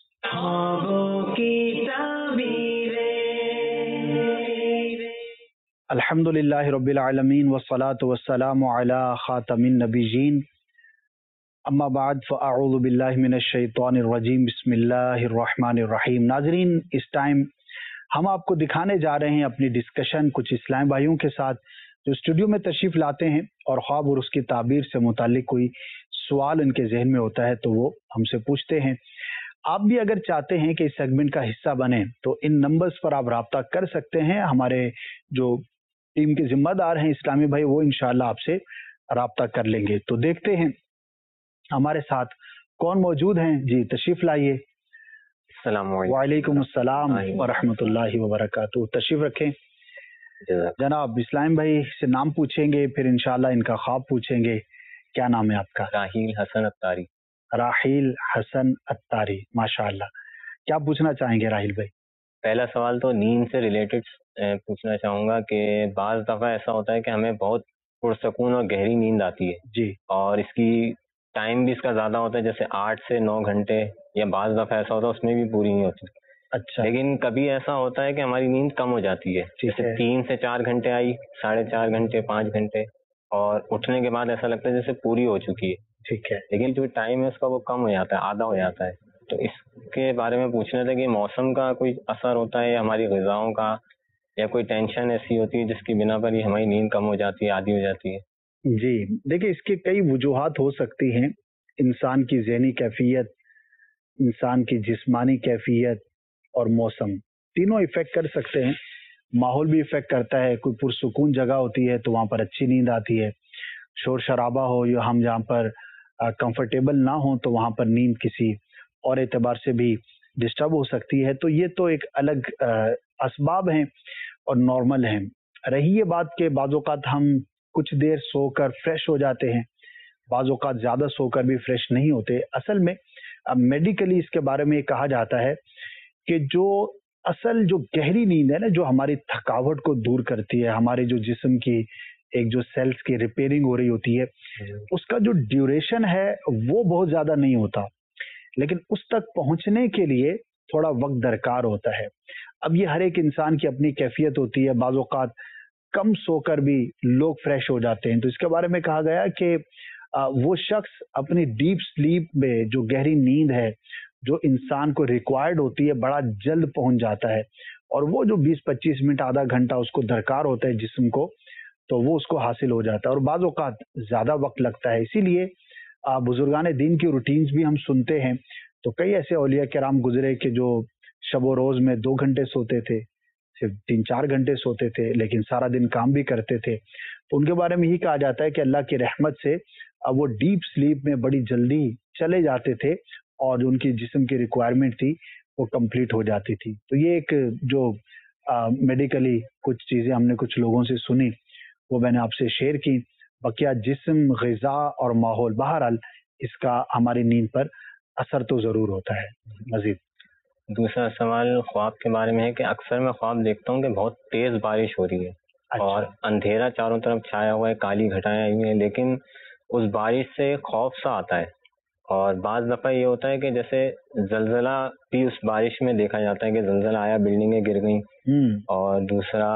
الحمد للہ رب العالمین والصلاة والسلام علی خاتم النبیین, اما بعد فاعوذ باللہ من الشیطان الرجیم, بسم اللہ الرحمن الرحیم. ناظرین, اس ٹائم ہم آپ کو دکھانے جا رہے ہیں اپنی ڈسکشن کچھ اسلام بھائیوں کے ساتھ جو اسٹوڈیو میں تشریف لاتے ہیں اور خواب اور اس کی تعبیر سے متعلق کوئی سوال ان کے ذہن میں ہوتا ہے تو وہ ہم سے پوچھتے ہیں. آپ بھی اگر چاہتے ہیں کہ اس سیگمنٹ کا حصہ بنیں تو ان نمبرز پر آپ رابطہ کر سکتے ہیں. ہمارے جو ٹیم کے ذمہ دار ہیں اسلامی بھائی, وہ انشاءاللہ آپ سے رابطہ کر لیں گے. تو دیکھتے ہیں ہمارے ساتھ کون موجود ہیں. جی تشریف لائیے. السلام علیکم. وعلیکم السلام ورحمۃ اللہ وبرکاتہ. تشریف رکھیں جناب. اسلام بھائی سے نام پوچھیں گے, پھر انشاءاللہ ان کا خواب پوچھیں گے. کیا نام ہے آپ کا؟ راحیل حسن اتاری. راحیل حسن اتاری, ماشاءاللہ. کیا پوچھنا چاہیں گے راحیل بھائی؟ پہلا سوال تو نیند سے ریلیٹڈ پوچھنا چاہوں گا کہ بعض دفعہ ایسا ہوتا ہے کہ ہمیں بہت پرسکون اور گہری نیند آتی ہے جی, اور اس کی ٹائم بھی اس کا زیادہ ہوتا ہے, جیسے آٹھ سے نو گھنٹے, یا بعض دفعہ ایسا ہوتا ہے اس میں بھی پوری نہیں ہوتی. اچھا. لیکن کبھی ایسا ہوتا ہے کہ ہماری نیند کم ہو جاتی ہے, جیسے تین سے چار گھنٹے آئی, ساڑھے چار گھنٹے, پانچ گھنٹے, اور اٹھنے کے بعد ایسا لگتا ہے جیسے پوری ہو چکی ہے. ٹھیک ہے. لیکن جو ٹائم ہے اس کا وہ کم ہو جاتا ہے, آدھا ہو جاتا ہے. تو اس کے بارے میں پوچھنا تھا کہ موسم کا کوئی اثر ہوتا ہے یا ہماری غذاؤں کا, یا کوئی ٹینشن ایسی ہوتی ہے جس کی بنا پر ہی ہماری نیند کم ہو جاتی ہے, آدھی ہو جاتی ہے؟ جی دیکھیں, اس کے کئی وجوہات ہو سکتی ہیں. انسان کی ذہنی کیفیت, انسان کی جسمانی کیفیت اور موسم تینوں افیکٹ کر سکتے ہیں. ماحول بھی افیکٹ کرتا ہے. کوئی پرسکون جگہ ہوتی ہے تو وہاں پر اچھی نیند آتی ہے. شور شرابہ ہو یا ہم جہاں پر کمفرٹیبل نہ ہوں تو وہاں پر نیند کسی اور اعتبار سے بھی ڈسٹرب ہو سکتی ہے. تو یہ تو ایک الگ اسباب ہیں اور نارمل ہیں. رہی یہ بات کہ بعض اوقات ہم کچھ دیر سو کر فریش ہو جاتے ہیں, بعض اوقات زیادہ سو کر بھی فریش نہیں ہوتے. اصل میں میڈیکلی اس کے بارے میں یہ کہا جاتا ہے کہ جو اصل جو گہری نیند ہے نا, جو ہماری تھکاوٹ کو دور کرتی ہے, ہمارے جو جسم کی ایک جو سیلز کی ریپیئرنگ ہو رہی ہوتی ہے, اس کا جو ڈیوریشن ہے وہ بہت زیادہ نہیں ہوتا, لیکن اس تک پہنچنے کے لیے تھوڑا وقت درکار ہوتا ہے. اب یہ ہر ایک انسان کی اپنی کیفیت ہوتی ہے. بعض اوقات کم سو کر بھی لوگ فریش ہو جاتے ہیں. تو اس کے بارے میں کہا گیا کہ وہ شخص اپنی ڈیپ سلیپ میں جو گہری نیند ہے جو انسان کو ریکوائرڈ ہوتی ہے بڑا جلد پہنچ جاتا ہے, اور وہ جو بیس پچیس منٹ آدھا گھنٹہ اس کو درکار ہوتا ہے جسم کو, تو وہ اس کو حاصل ہو جاتا ہے. اور بعض اوقات زیادہ وقت لگتا ہے. اسی لیے بزرگان دین کی روٹینز بھی ہم سنتے ہیں, تو کئی ایسے اولیاء کرام گزرے کہ جو شب و روز میں دو گھنٹے سوتے تھے, صرف تین چار گھنٹے سوتے تھے, لیکن سارا دن کام بھی کرتے تھے. تو ان کے بارے میں یہی کہا جاتا ہے کہ اللہ کی رحمت سے اب وہ ڈیپ سلیپ میں بڑی جلدی چلے جاتے تھے, اور جو ان کی جسم کی ریکوائرمنٹ تھی وہ کمپلیٹ ہو جاتی تھی. تو یہ ایک جو میڈیکلی کچھ چیزیں ہم نے کچھ لوگوں سے سنی وہ میں نے آپ سے شیئر کی. بقیہ جسم, غذا اور ماحول, بہرحال اس کا ہماری نیند پر اثر تو ضرور ہوتا ہے. مزید دوسرا سوال خواب کے بارے میں ہے کہ اکثر میں خواب دیکھتا ہوں کہ بہت تیز بارش ہو رہی ہے. اچھا. اور اندھیرا چاروں طرف چھایا ہوا ہے, کالی گھٹائیں آئی ہوئی ہیں, لیکن اس بارش سے خوف سا آتا ہے. اور بعض دفعہ یہ ہوتا ہے کہ جیسے زلزلہ بھی اس بارش میں دیکھا جاتا ہے کہ زلزلہ آیا, بلڈنگیں گر گئیں. اور دوسرا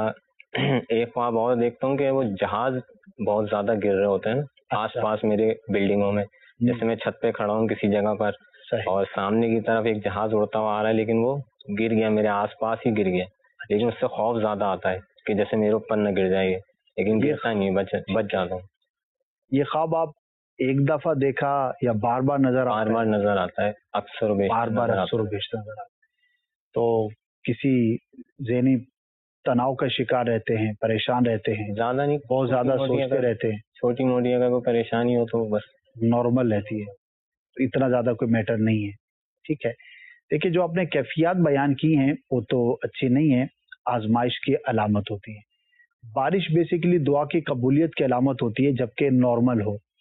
ایک خواب اور دیکھتا ہوں کہ وہ جہاز بہت زیادہ گر رہے ہوتے ہیں آس پاس میرے بلڈنگوں میں. جیسے میں چھت پہ کھڑا ہوں کسی جگہ پر اور سامنے کی طرف ایک جہاز اڑتا ہوا آ رہا ہے, لیکن وہ گر گیا, میرے آس پاس ہی گر گیا. لیکن اس سے خوف زیادہ آتا ہے کہ جیسے میرے اوپر نہ گر جائے, لیکن گرتا نہیں, بچ بچ جاتا ہوں. یہ خواب آپ ایک دفعہ دیکھا یا بار بار نظر بار بار نظر آتا ہے؟ اکثر و بیشتر بار بار اکثر و بیشتر نظر آتا ہے. تو کسی ذہنی تناؤ کا شکار رہتے ہیں, پریشان رہتے ہیں؟ زیادہ نہیں, بہت زیادہ سوچتے رہتے ہیں. چھوٹی موٹی اگر کوئی پریشانی ہو تو بس نارمل رہتی ہے, تو اتنا زیادہ کوئی میٹر نہیں ہے. ٹھیک ہے. دیکھیے جو آپ نے کیفیات بیان کی ہیں وہ تو اچھی نہیں ہے, آزمائش کی علامت ہوتی ہے. بارش بیسیکلی دعا کی قبولیت کی علامت ہوتی ہے جبکہ نارمل ہو.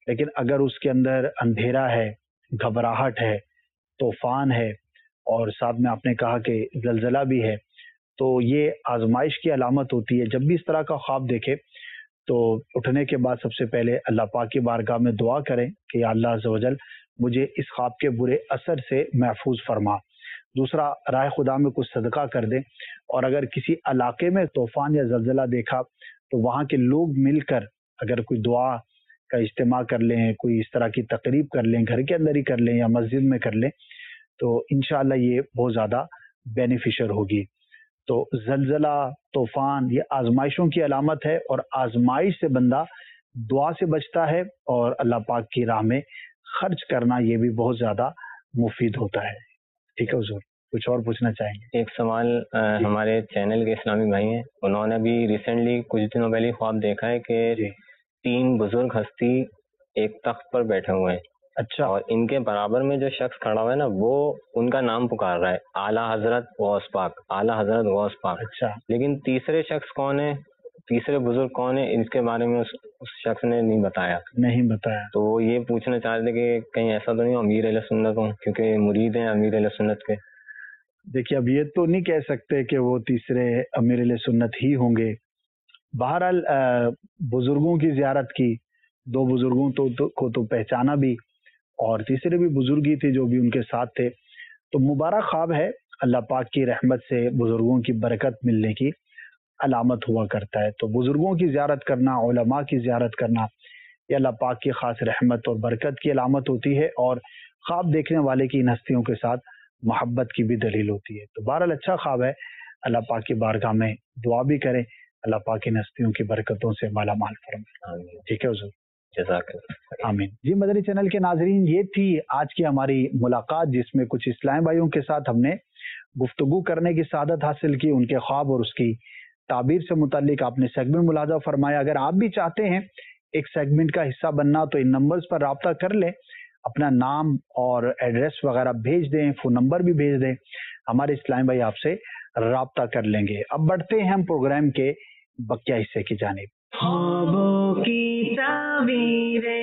لیکن اگر اس کے اندر اندھیرا ہے، گھبراہٹ ہے، طوفان ہے اور ساتھ میں آپ نے کہا کہ زلزلہ بھی ہے، تو یہ آزمائش کی علامت ہوتی ہے۔ جب بھی اس طرح کا خواب دیکھے تو اٹھنے کے بعد سب سے پہلے اللہ پاک کی بارگاہ میں دعا کریں کہ یا اللہ عز و جل مجھے اس خواب کے برے اثر سے محفوظ فرما۔ دوسرا، راہ خدا میں کچھ صدقہ کر دیں، اور اگر کسی علاقے میں طوفان یا زلزلہ دیکھا تو وہاں کے لوگ مل کر اگر کوئی دعا کا اجتماع کر لیں، کوئی اس طرح کی تقریب کر لیں، گھر کے اندر ہی کر لیں یا مسجد میں کر لیں، تو انشاءاللہ یہ بہت زیادہ بینیفیشر ہوگی۔ تو زلزلہ، طوفان یہ آزمائشوں کی علامت ہے، اور آزمائش سے بندہ دعا سے بچتا ہے، اور اللہ پاک کی راہ میں خرچ کرنا یہ بھی بہت زیادہ مفید ہوتا ہے۔ ٹھیک ہے حضور، کچھ اور پوچھنا چاہیں گے؟ ایک سوال آ, ہمارے چینل کے اسلامی بھائی ہیں، انہوں نے بھی ریسنٹلی کچھ دنوں پہلے خواب دیکھا ہے کہ تین بزرگ ہستی ایک تخت پر بیٹھے ہوئے ہیں، اچھا، اور ان کے برابر میں جو شخص کھڑا ہوا ہے نا وہ ان کا نام پکار رہا ہے، اعلیٰ حضرت غوث پاک، اعلیٰ حضرت غوث پاک۔ اچھا، لیکن تیسرے شخص کون ہے، تیسرے بزرگ کون ہے، اس کے بارے میں اس, اس شخص نے نہیں بتایا نہیں بتایا تو وہ یہ پوچھنا چاہ رہے تھے کہ کہیں ایسا تو نہیں ہو امیر اہل سنت ہوں، کیونکہ مرید ہیں امیر اہل سنت کے۔ دیکھیے اب یہ تو نہیں کہہ سکتے کہ وہ تیسرے امیر اہل سنت ہی ہوں گے۔ بہرحال بزرگوں کی زیارت کی، دو بزرگوں تو, تو کو تو پہچانا بھی، اور تیسرے بھی بزرگ ہی تھے جو بھی ان کے ساتھ تھے، تو مبارک خواب ہے، اللہ پاک کی رحمت سے بزرگوں کی برکت ملنے کی علامت ہوا کرتا ہے۔ تو بزرگوں کی زیارت کرنا، علماء کی زیارت کرنا یہ اللہ پاک کی خاص رحمت اور برکت کی علامت ہوتی ہے، اور خواب دیکھنے والے کی ان ہستیوں کے ساتھ محبت کی بھی دلیل ہوتی ہے۔ تو بہرحال اچھا خواب ہے، اللہ پاک کی بارگاہ میں دعا بھی کریں، اللہ پاک کی ہستیوں کی برکتوں سے مالا مال فرمائے۔ ٹھیک ہے حضور، جزاک اللہ، آمین۔ جی مدنی چینل کے ناظرین، یہ تھی آج کی ہماری ملاقات جس میں کچھ اسلام بھائیوں کے ساتھ ہم نے گفتگو کرنے کی سعادت حاصل کی، ان کے خواب اور اس کی تعبیر سے متعلق آپ نے سیگمنٹ ملاحظہ فرمایا۔ اگر آپ بھی چاہتے ہیں ایک سیگمنٹ کا حصہ بننا تو ان نمبرز پر رابطہ کر لیں، اپنا نام اور ایڈریس وغیرہ بھیج دیں، فون نمبر بھی بھیج دیں، ہمارے اسلام بھائی آپ سے رابطہ کر لیں گے۔ اب بڑھتے ہیں ہم پروگرام کے بقیہ حصے کی جانب۔ خوابوں کی تعبیریں۔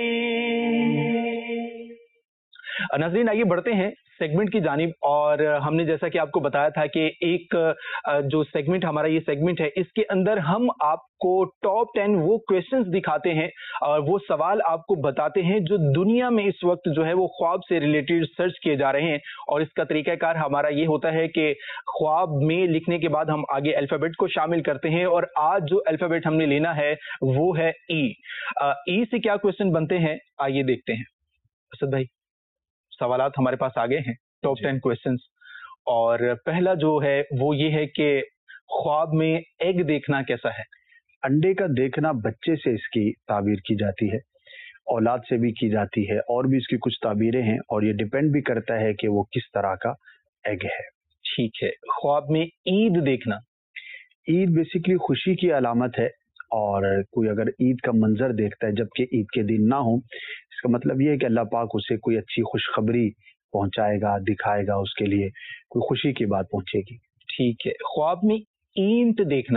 ناظرین آئیے بڑھتے ہیں سیگمنٹ کی جانب، اور ہم نے جیسا کہ آپ کو بتایا تھا کہ ایک جو سیگمنٹ ہمارا یہ سیگمنٹ ہے اس کے اندر ہم آپ کو ٹاپ ٹین وہ کویشچنز دکھاتے ہیں اور وہ سوال آپ کو بتاتے ہیں جو دنیا میں اس وقت جو ہے وہ خواب سے ریلیٹڈ سرچ کیے جا رہے ہیں، اور اس کا طریقہ کار ہمارا یہ ہوتا ہے کہ خواب میں لکھنے کے بعد ہم آگے الفابیٹ کو شامل کرتے ہیں، اور آج جو الفابیٹ ہم نے لینا ہے وہ ہے ای۔ ای سے کیا کویشچن بنتے ہیں آئیے دیکھتے ہیں۔ اسد بھائی سوالات ہمارے پاس آگے ہیں، ٹاپ ٹین کویشچنز، اور پہلا جو ہے وہ یہ ہے کہ خواب میں ایگ دیکھنا کیسا ہے؟ انڈے کا دیکھنا بچے سے اس کی تعبیر کی جاتی ہے، اولاد سے بھی کی جاتی ہے، اور بھی اس کی کچھ تعبیریں ہیں، اور یہ ڈیپینڈ بھی کرتا ہے کہ وہ کس طرح کا ایگ ہے۔ ٹھیک ہے، خواب میں عید دیکھنا؟ عید بیسیکلی خوشی کی علامت ہے، اور کوئی اگر عید کا منظر دیکھتا ہے جبکہ عید کے دن نہ ہو، اس کا مطلب یہ ہے کہ اللہ پاک اسے کوئی اچھی خوشخبری پہنچائے گا، دکھائے گا، اس کے لیے کوئی خوشی کی بات پہنچے گی۔ ٹھیک ہے، خواب میں اینٹ دیکھنا؟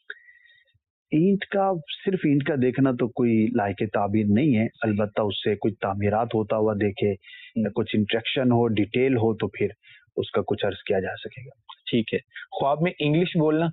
اینٹ کا صرف اینٹ کا دیکھنا تو کوئی لائق تعبیر نہیں ہے، البتہ اس سے کچھ تعمیرات ہوتا ہوا دیکھے یا کچھ انٹریکشن ہو، ڈیٹیل ہو تو پھر اس کا کچھ عرض کیا جا سکے گا۔ ٹھیک ہے، خواب میں انگلش بولنا؟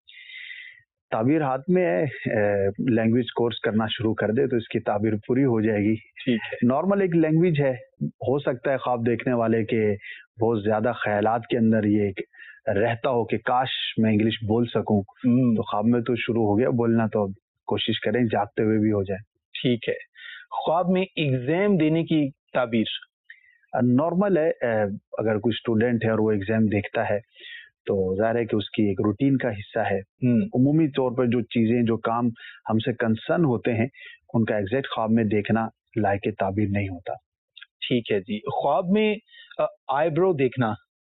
تعبیر ہاتھ میں ہے، لینگویج کورس کرنا شروع کر دے تو اس کی تعبیر پوری ہو جائے گی۔ ٹھیک ہے، نارمل ایک لینگویج ہے، ہو سکتا ہے خواب دیکھنے والے کے بہت زیادہ خیالات کے اندر یہ ایک رہتا ہو کہ کاش میں انگلش بول سکوں، تو خواب میں تو شروع ہو گیا بولنا، تو اب کوشش کریں جاگتے ہوئے بھی ہو جائے۔ ٹھیک ہے، خواب میں ایگزام دینے کی تعبیر؟ نارمل ہے، اگر کوئی اسٹوڈنٹ ہے اور وہ ایگزام دیکھتا ہے تو ظاہر ہے کہ اس کی ایک روٹین کا حصہ ہے۔ عمومی طور پر جو چیزیں، جو کام ہم سے کنسرن ہوتے ہیں ان کا ایگزیکٹ خواب میں دیکھنا لائق تعبیر نہیں ہوتا۔ ٹھیک ہے جی، خواب میں آئی برو دیکھنا؟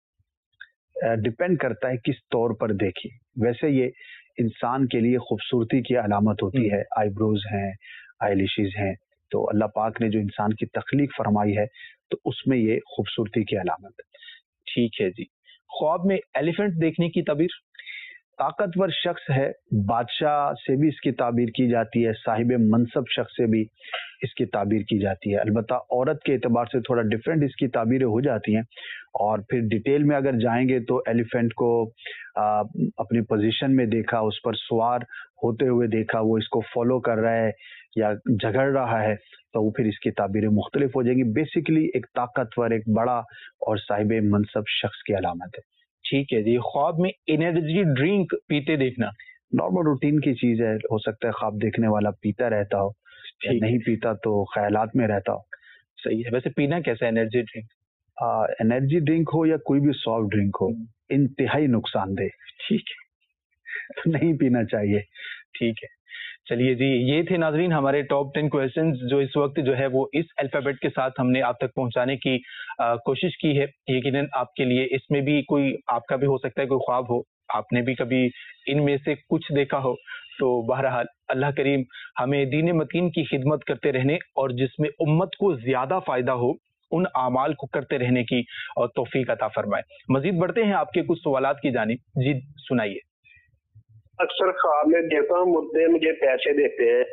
ڈپینڈ کرتا ہے کس طور پر دیکھی، ویسے یہ انسان کے لیے خوبصورتی کی علامت ہوتی ہے، آئی بروز ہیں، آئی لیشز ہیں، تو اللہ پاک نے جو انسان کی تخلیق فرمائی ہے تو اس میں یہ خوبصورتی کی علامت ہے۔ ٹھیک ہے جی، خواب میں ایلیفنٹ دیکھنے کی تعبیر؟ ताकतवर शख्स है, बादशाह से भी इसकी ताबीर की जाती है, साहिब मनसब शख्स से भी इसकी ताबीर की जाती है। अलबत्ता औरत के एतबार से थोड़ा डिफरेंट इसकी ताबीरें हो जाती हैं। और फिर डिटेल में अगर जाएंगे तो एलिफेंट को आ, अपनी पोजीशन में देखा, उस पर सवार होते हुए देखा, वो इसको फॉलो कर रहा है या झगड़ रहा है, तो वो फिर इसकी ताबीरें मुख्तलिफ हो जाएंगी। बेसिकली एक ताकतवर, एक बड़ा और साहिब मनसब शख्स की अलामत है। ठीक है जी। ख्वाब में एनर्जी ड्रिंक पीते देखना नॉर्मल रूटीन की चीज है। हो सकता है ख्वाब देखने वाला पीता रहता हो, नहीं पीता तो ख्यालात में रहता हो। सही है। वैसे पीना कैसा एनर्जी ड्रिंक? एनर्जी ड्रिंक हो या कोई भी सॉफ्ट ड्रिंक हो, इंतहाई नुकसानदेह। ठीक है, तो नहीं पीना चाहिए। ठीक है, चलिए जी, ये थे नाजरीन हमारे टॉप टेन क्वेश्चंस जो इस वक्त जो है वो इस अल्फाबेट के साथ हमने आप तक पहुंचाने की आ, कोशिश की है। यकीनन आपके लिए इसमें भी कोई आपका भी हो सकता है कोई ख्वाब हो, आपने भी कभी इनमें से कुछ देखा हो। तो बहरहाल अल्लाह करीम हमें दीन मतीन की खिदमत करते रहने और जिसमें उम्मत को ज्यादा फायदा हो उन आमाल को करते रहने की और तौफीक अता फरमाए। मजीद बढ़ते हैं आपके कुछ सवालात की जानिब। जी सुनाइए। अक्सर ख्वाब में देखता हूँ मुर्दे मुझे पैसे देते हैं।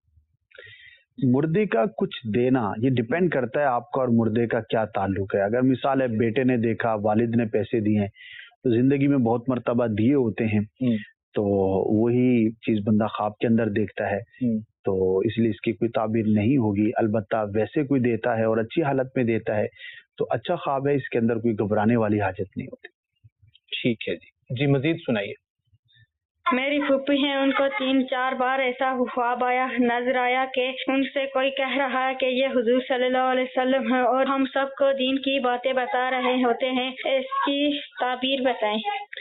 मुर्दे का कुछ देना ये डिपेंड करता है आपका और मुर्दे का क्या ताल्लुक है। अगर मिसाल है बेटे ने देखा, वालिद ने पैसे दिए हैं, तो जिंदगी में बहुत मर्तबा दिए होते हैं, तो वही चीज बंदा ख्वाब के अंदर देखता है, तो इसलिए इसकी कोई ताबीर नहीं होगी। अलबत्ता वैसे कोई देता है और अच्छी हालत में देता है तो अच्छा ख्वाब है, इसके अंदर कोई घबराने वाली हाजत नहीं होती। ठीक है जी। जी मजीद सुनाइए। मेरी फूफी हैं, उनको तीन चार बार ऐसा ख्वाब आया नजर आया कि उनसे कोई कह रहा है कि ये हुजूर सल्लल्लाहु अलैहि वसल्लम है और हम सबको दीन की बातें बता रहे होते हैं। इसकी ताबीर बताएं।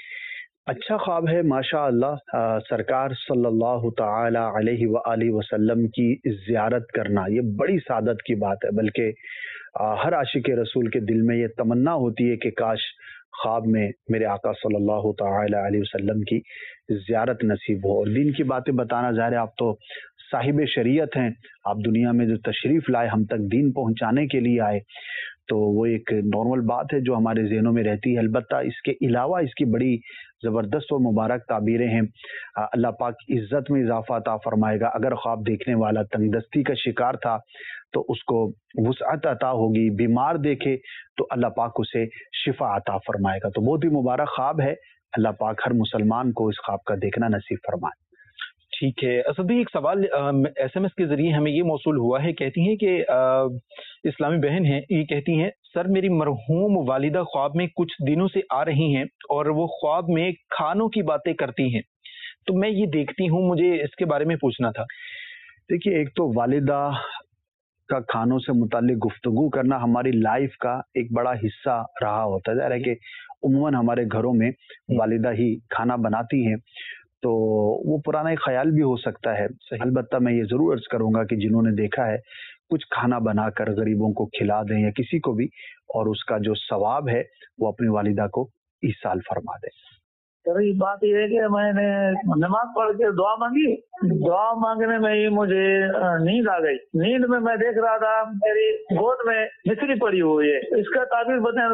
अच्छा ख्वाब है माशा अल्लाह। सरकार सल्लल्लाहु ताला अलैहि व आलिहि वसल्लम की ज़ियारत करना ये बड़ी सादत की बात है, बल्कि हर आशिक रसूल के दिल में ये तमन्ना होती है कि काश ख्वाब में मेरे आका सल्लल्लाहु ताला अलैहि वसल्लम की ज़ियारत नसीब हो। और दीन की बातें बताना, ज़ाहिर है आप तो साहिब शरीयत हैं, आप दुनिया में जो तशरीफ लाए हम तक दीन पहुंचाने के लिए आए, तो वो एक नॉर्मल बात है जो हमारे जहनों में रहती है। अलबत्ता इसके अलावा इसकी बड़ी ज़बरदस्त और मुबारक ताबीरें हैं। अल्लाह पाक इज़्ज़त में इजाफा अता फरमाएगा। अगर ख्वाब देखने वाला तंगदस्ती का शिकार था तो उसको वुसअत अता होगी, बीमार देखे तो अल्लाह पाक उसे शिफा अता फरमाएगा। तो बहुत ही मुबारक ख्वाब है। अल्लाह पाक हर मुसलमान को इस ख्वाब का देखना नसीब फरमाए। ठीक है। असद भाई एक सवाल एस एम एस के जरिए हमें ये मौसूल हुआ है। कहती हैं कि इस्लामी बहन है, ये कहती हैं सर मेरी मरहूम वालिदा ख्वाब में कुछ दिनों से आ रही हैं और वो ख्वाब में खानों की बातें करती हैं, तो मैं ये देखती हूँ, मुझे इसके बारे में पूछना था। देखिए, एक तो वालिदा का खानों से मुतालिक गुफ्तगू करना हमारी लाइफ का एक बड़ा हिस्सा रहा होता है। ज़ाहिर है कि उम्मन हमारे घरों में वालिदा ही खाना बनाती हैं, तो वो पुराना एक ख्याल भी हो सकता है। अलबत्ता मैं ये जरूर अर्ज करूंगा कि जिन्होंने देखा है कुछ खाना बनाकर गरीबों को खिला दें या किसी को भी, और उसका जो सवाब है वो अपनी वालिदा को ईसाल फरमा दें। सर ये बात ये है कि मैंने नमाज पढ़ के दुआ मांगी, दुआ मांगने में ही मुझे नींद आ गई। नींद में मैं देख रहा था मेरी गोद में मिस्री पड़ी हुई है, इसका ताबीर बताएं।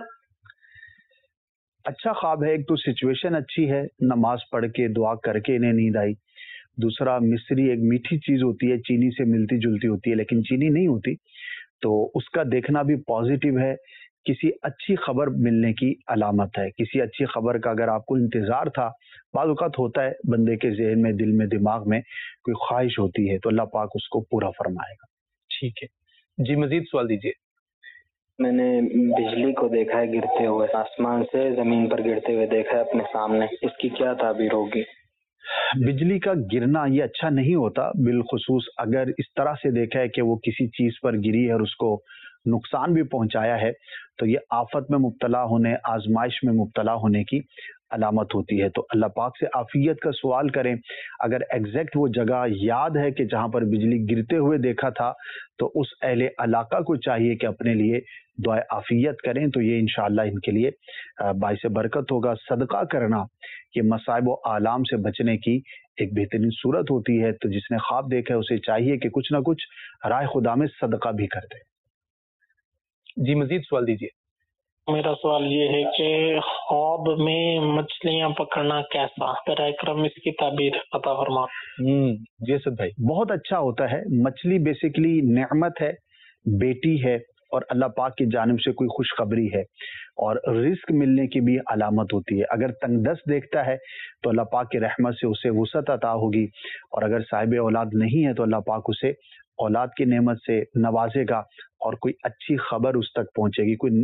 अच्छा ख्वाब है। एक तो सिचुएशन अच्छी है, नमाज पढ़ के दुआ करके इन्हें नींद आई। दूसरा, मिस्री एक मीठी चीज होती है, चीनी से मिलती जुलती होती है लेकिन चीनी नहीं होती, तो उसका देखना भी पॉजिटिव है। किसी अच्छी खबर मिलने की अलामत है। किसी अच्छी खबर का अगर आपको इंतजार था, बाज़ औक़ात होता है बंदे के ज़हन में, दिल में, दिमाग में कोई ख्वाहिश होती है, तो अल्लाह पाक उसको पूरा फरमाएगा। ठीक है जी। मजीद सवाल दीजिए। मैंने बिजली को देखा है गिरते हुए, आसमान से जमीन पर गिरते हुए देखा है अपने सामने, इसकी क्या ताबीर होगी? बिजली का गिरना ये अच्छा नहीं होता, बिलखुसूस अगर इस तरह से देखा है कि वो किसी चीज पर गिरी है और उसको नुकसान भी पहुंचाया है, तो ये आफत में मुब्तला होने, आजमाइश में मुब्तला होने की अलामत होती है। तो अल्लाह पाक से आफियत का सवाल करें। अगर एग्जैक्ट वो जगह याद है कि जहां पर बिजली गिरते हुए देखा था, तो उस अहले इलाका को चाहिए कि अपने लिए दुआ आफियत करें, तो ये इंशाअल्लाह इनके लिए बाइस बरकत होगा। सदका करना ये मसाइब व आलाम से बचने की एक बेहतरीन सूरत होती है, तो जिसने ख्वाब देखा है उसे चाहिए कि कुछ ना कुछ राह खुदा में सदका भी कर दे। जी मजीद सवाल दीजिए। میرا سوال یہ ہے کہ خواب میں مچھلیاں پکڑنا کیسا؟ براہ کرم اس کی تعبیر عطا فرما۔ ہوں جی اسد بھائی، بہت اچھا ہوتا ہے۔ مچھلی بیسیکلی نعمت ہے، بیٹی ہے، اور اللہ پاک کی جانب سے کوئی خوشخبری ہے، اور رزق ملنے کی بھی علامت ہوتی ہے۔ اگر تنگ دست دیکھتا ہے تو اللہ پاک کی رحمت سے اسے وسعت عطا ہوگی، اور اگر صاحب اولاد نہیں ہے تو اللہ پاک اسے اولاد کی نعمت سے نوازے گا، اور کوئی اچھی خبر اس تک پہنچے گی، کوئی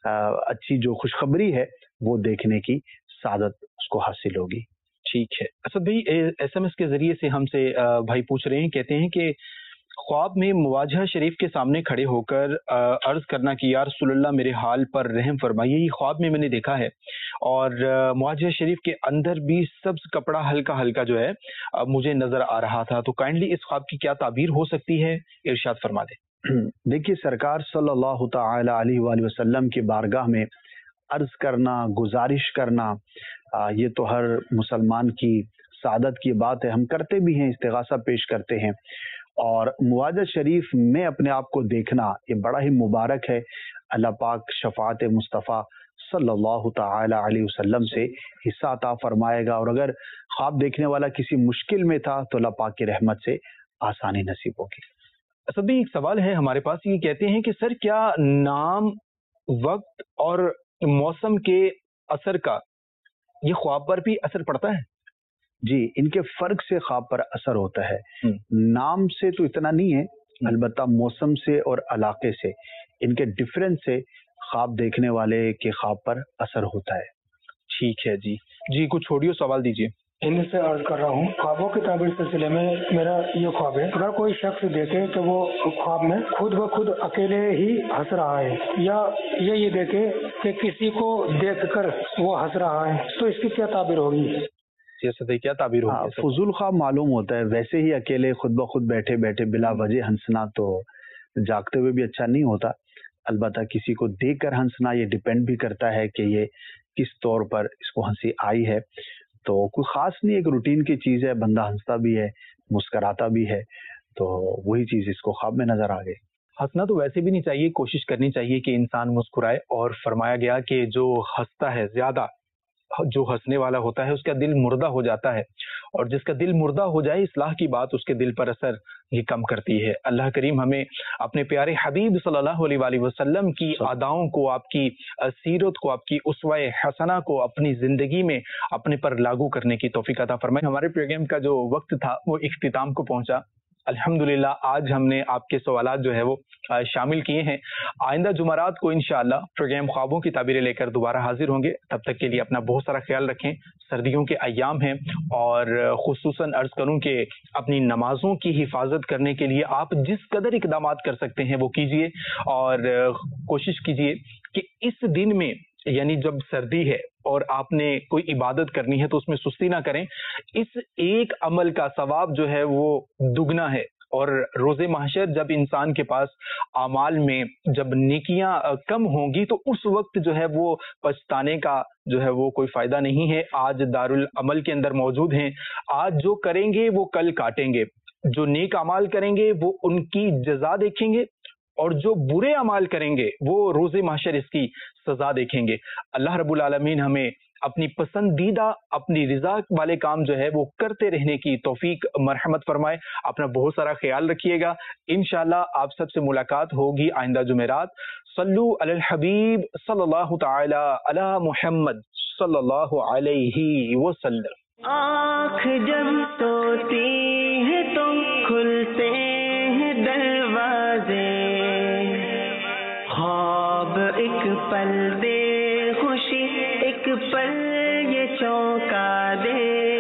اچھی جو خوشخبری ہے وہ دیکھنے کی سعادت اس کو حاصل ہوگی۔ ٹھیک ہے اسد بھائی، ایس ایم ایس کے ذریعے سے ہم سے بھائی پوچھ رہے ہیں، کہتے ہیں کہ خواب میں مواجہہ شریف کے سامنے کھڑے ہو کر عرض کرنا کہ یا رسول اللہ میرے حال پر رحم فرمائیے، یہ خواب میں میں نے دیکھا ہے، اور مواجہہ شریف کے اندر بھی سبز کپڑا ہلکا ہلکا جو ہے مجھے نظر آ رہا تھا، تو کائنڈلی اس خواب کی کیا تعبیر ہو سکتی ہے، ارشاد فرما دیں۔ دیکھیے، سرکار صلی اللہ تعالی علیہ وآلہ وسلم کی بارگاہ میں عرض کرنا، گزارش کرنا، یہ تو ہر مسلمان کی سعادت کی بات ہے، ہم کرتے بھی ہیں، استغاثہ پیش کرتے ہیں، اور مواجہ شریف میں اپنے آپ کو دیکھنا یہ بڑا ہی مبارک ہے۔ اللہ پاک شفاعت مصطفیٰ صلی اللہ تعالی علیہ وسلم سے حصہ عطا فرمائے گا، اور اگر خواب دیکھنے والا کسی مشکل میں تھا تو اللہ پاک کی رحمت سے آسانی نصیب ہوگی۔ اسد بھی ایک سوال ہے ہمارے پاس، یہ کہتے ہیں کہ سر کیا نام، وقت اور موسم کے اثر کا یہ خواب پر بھی اثر پڑتا ہے؟ جی، ان کے فرق سے خواب پر اثر ہوتا ہے۔ نام سے تو اتنا نہیں ہے، البتہ موسم سے اور علاقے سے، ان کے ڈفرینس سے خواب دیکھنے والے کے خواب پر اثر ہوتا ہے۔ ٹھیک ہے جی جی کچھ چھوڑیو سوال دیجیے۔ ان سے عرض کر رہا ہوں، خوابوں کی تعبیر سلسلے میں میرا یہ خواب ہے، اگر کوئی شخص دیکھے کہ وہ خواب میں خود بخود اکیلے ہی ہنس رہا ہے، یا یہ یہ دیکھے کہ کسی کو دیکھ کر وہ ہنس رہا ہے، تو اس کی کیا تعبیر ہوگی؟ کیا تعبیر ہوگی؟ فضول خواب معلوم ہوتا ہے، ویسے ہی اکیلے خود بخود بیٹھے بیٹھے بلا وجہ ہنسنا تو جاگتے ہوئے بھی اچھا نہیں ہوتا، البتہ کسی کو دیکھ کر ہنسنا یہ ڈیپینڈ بھی کرتا ہے کہ یہ کس طور پر اس کو ہنسی آئی ہے، تو کوئی خاص نہیں، ایک روٹین کی چیز ہے، بندہ ہنستا بھی ہے، مسکراتا بھی ہے، تو وہی چیز اس کو خواب میں نظر آ گئی۔ ہنسنا تو ویسے بھی نہیں چاہیے، کوشش کرنی چاہیے کہ انسان مسکرائے، اور فرمایا گیا کہ جو ہنستا ہے زیادہ، جو ہنسنے والا ہوتا ہے اس کا دل مردہ ہو جاتا ہے، اور جس کا دل مردہ ہو جائے اصلاح کی بات اس کے دل پر اثر یہ کم کرتی ہے۔ اللہ کریم ہمیں اپنے پیارے حبیب صلی اللہ علیہ وآلہ وسلم کی اداؤں کو، آپ کی سیرت کو، آپ کی اسوہ حسنہ کو اپنی زندگی میں اپنے پر لاگو کرنے کی توفیق عطا فرمائے۔ ہمارے پروگرام کا جو وقت تھا وہ اختتام کو پہنچا۔ الحمدللہ آج ہم نے آپ کے سوالات جو ہے وہ شامل کیے ہیں۔ آئندہ جمعرات کو انشاءاللہ پروگرام خوابوں کی تعبیریں لے کر دوبارہ حاضر ہوں گے۔ تب تک کے لیے اپنا بہت سارا خیال رکھیں، سردیوں کے ایام ہیں، اور خصوصاً عرض کروں کہ اپنی نمازوں کی حفاظت کرنے کے لیے آپ جس قدر اقدامات کر سکتے ہیں وہ کیجیے، اور کوشش کیجیے کہ اس دن میں، یعنی جب سردی ہے اور آپ نے کوئی عبادت کرنی ہے تو اس میں سستی نہ کریں۔ اس ایک عمل کا ثواب جو ہے وہ دگنا ہے، اور روز محشر جب انسان کے پاس اعمال میں جب نیکیاں کم ہوں گی تو اس وقت جو ہے وہ پچھتانے کا جو ہے وہ کوئی فائدہ نہیں ہے۔ آج دارالعمل کے اندر موجود ہیں، آج جو کریں گے وہ کل کاٹیں گے، جو نیک اعمال کریں گے وہ ان کی جزا دیکھیں گے، اور جو برے اعمال کریں گے وہ روز محشر اس کی سزا دیکھیں گے۔ اللہ رب العالمین ہمیں اپنی پسندیدہ، اپنی رضا والے کام جو ہے وہ کرتے رہنے کی توفیق مرحمت فرمائے۔ اپنا بہت سارا خیال رکھیے گا، انشاءاللہ آپ سب سے ملاقات ہوگی آئندہ جمعرات۔ صلو علی الحبیب صلی اللہ تعالی علی محمد صلی اللہ علیہ وسلم۔ آنکھ جب سوتی ہے تو کھلتے ہیں دروازے، خواب ایک پل دے خوشی، ایک پل یہ چونکا دے۔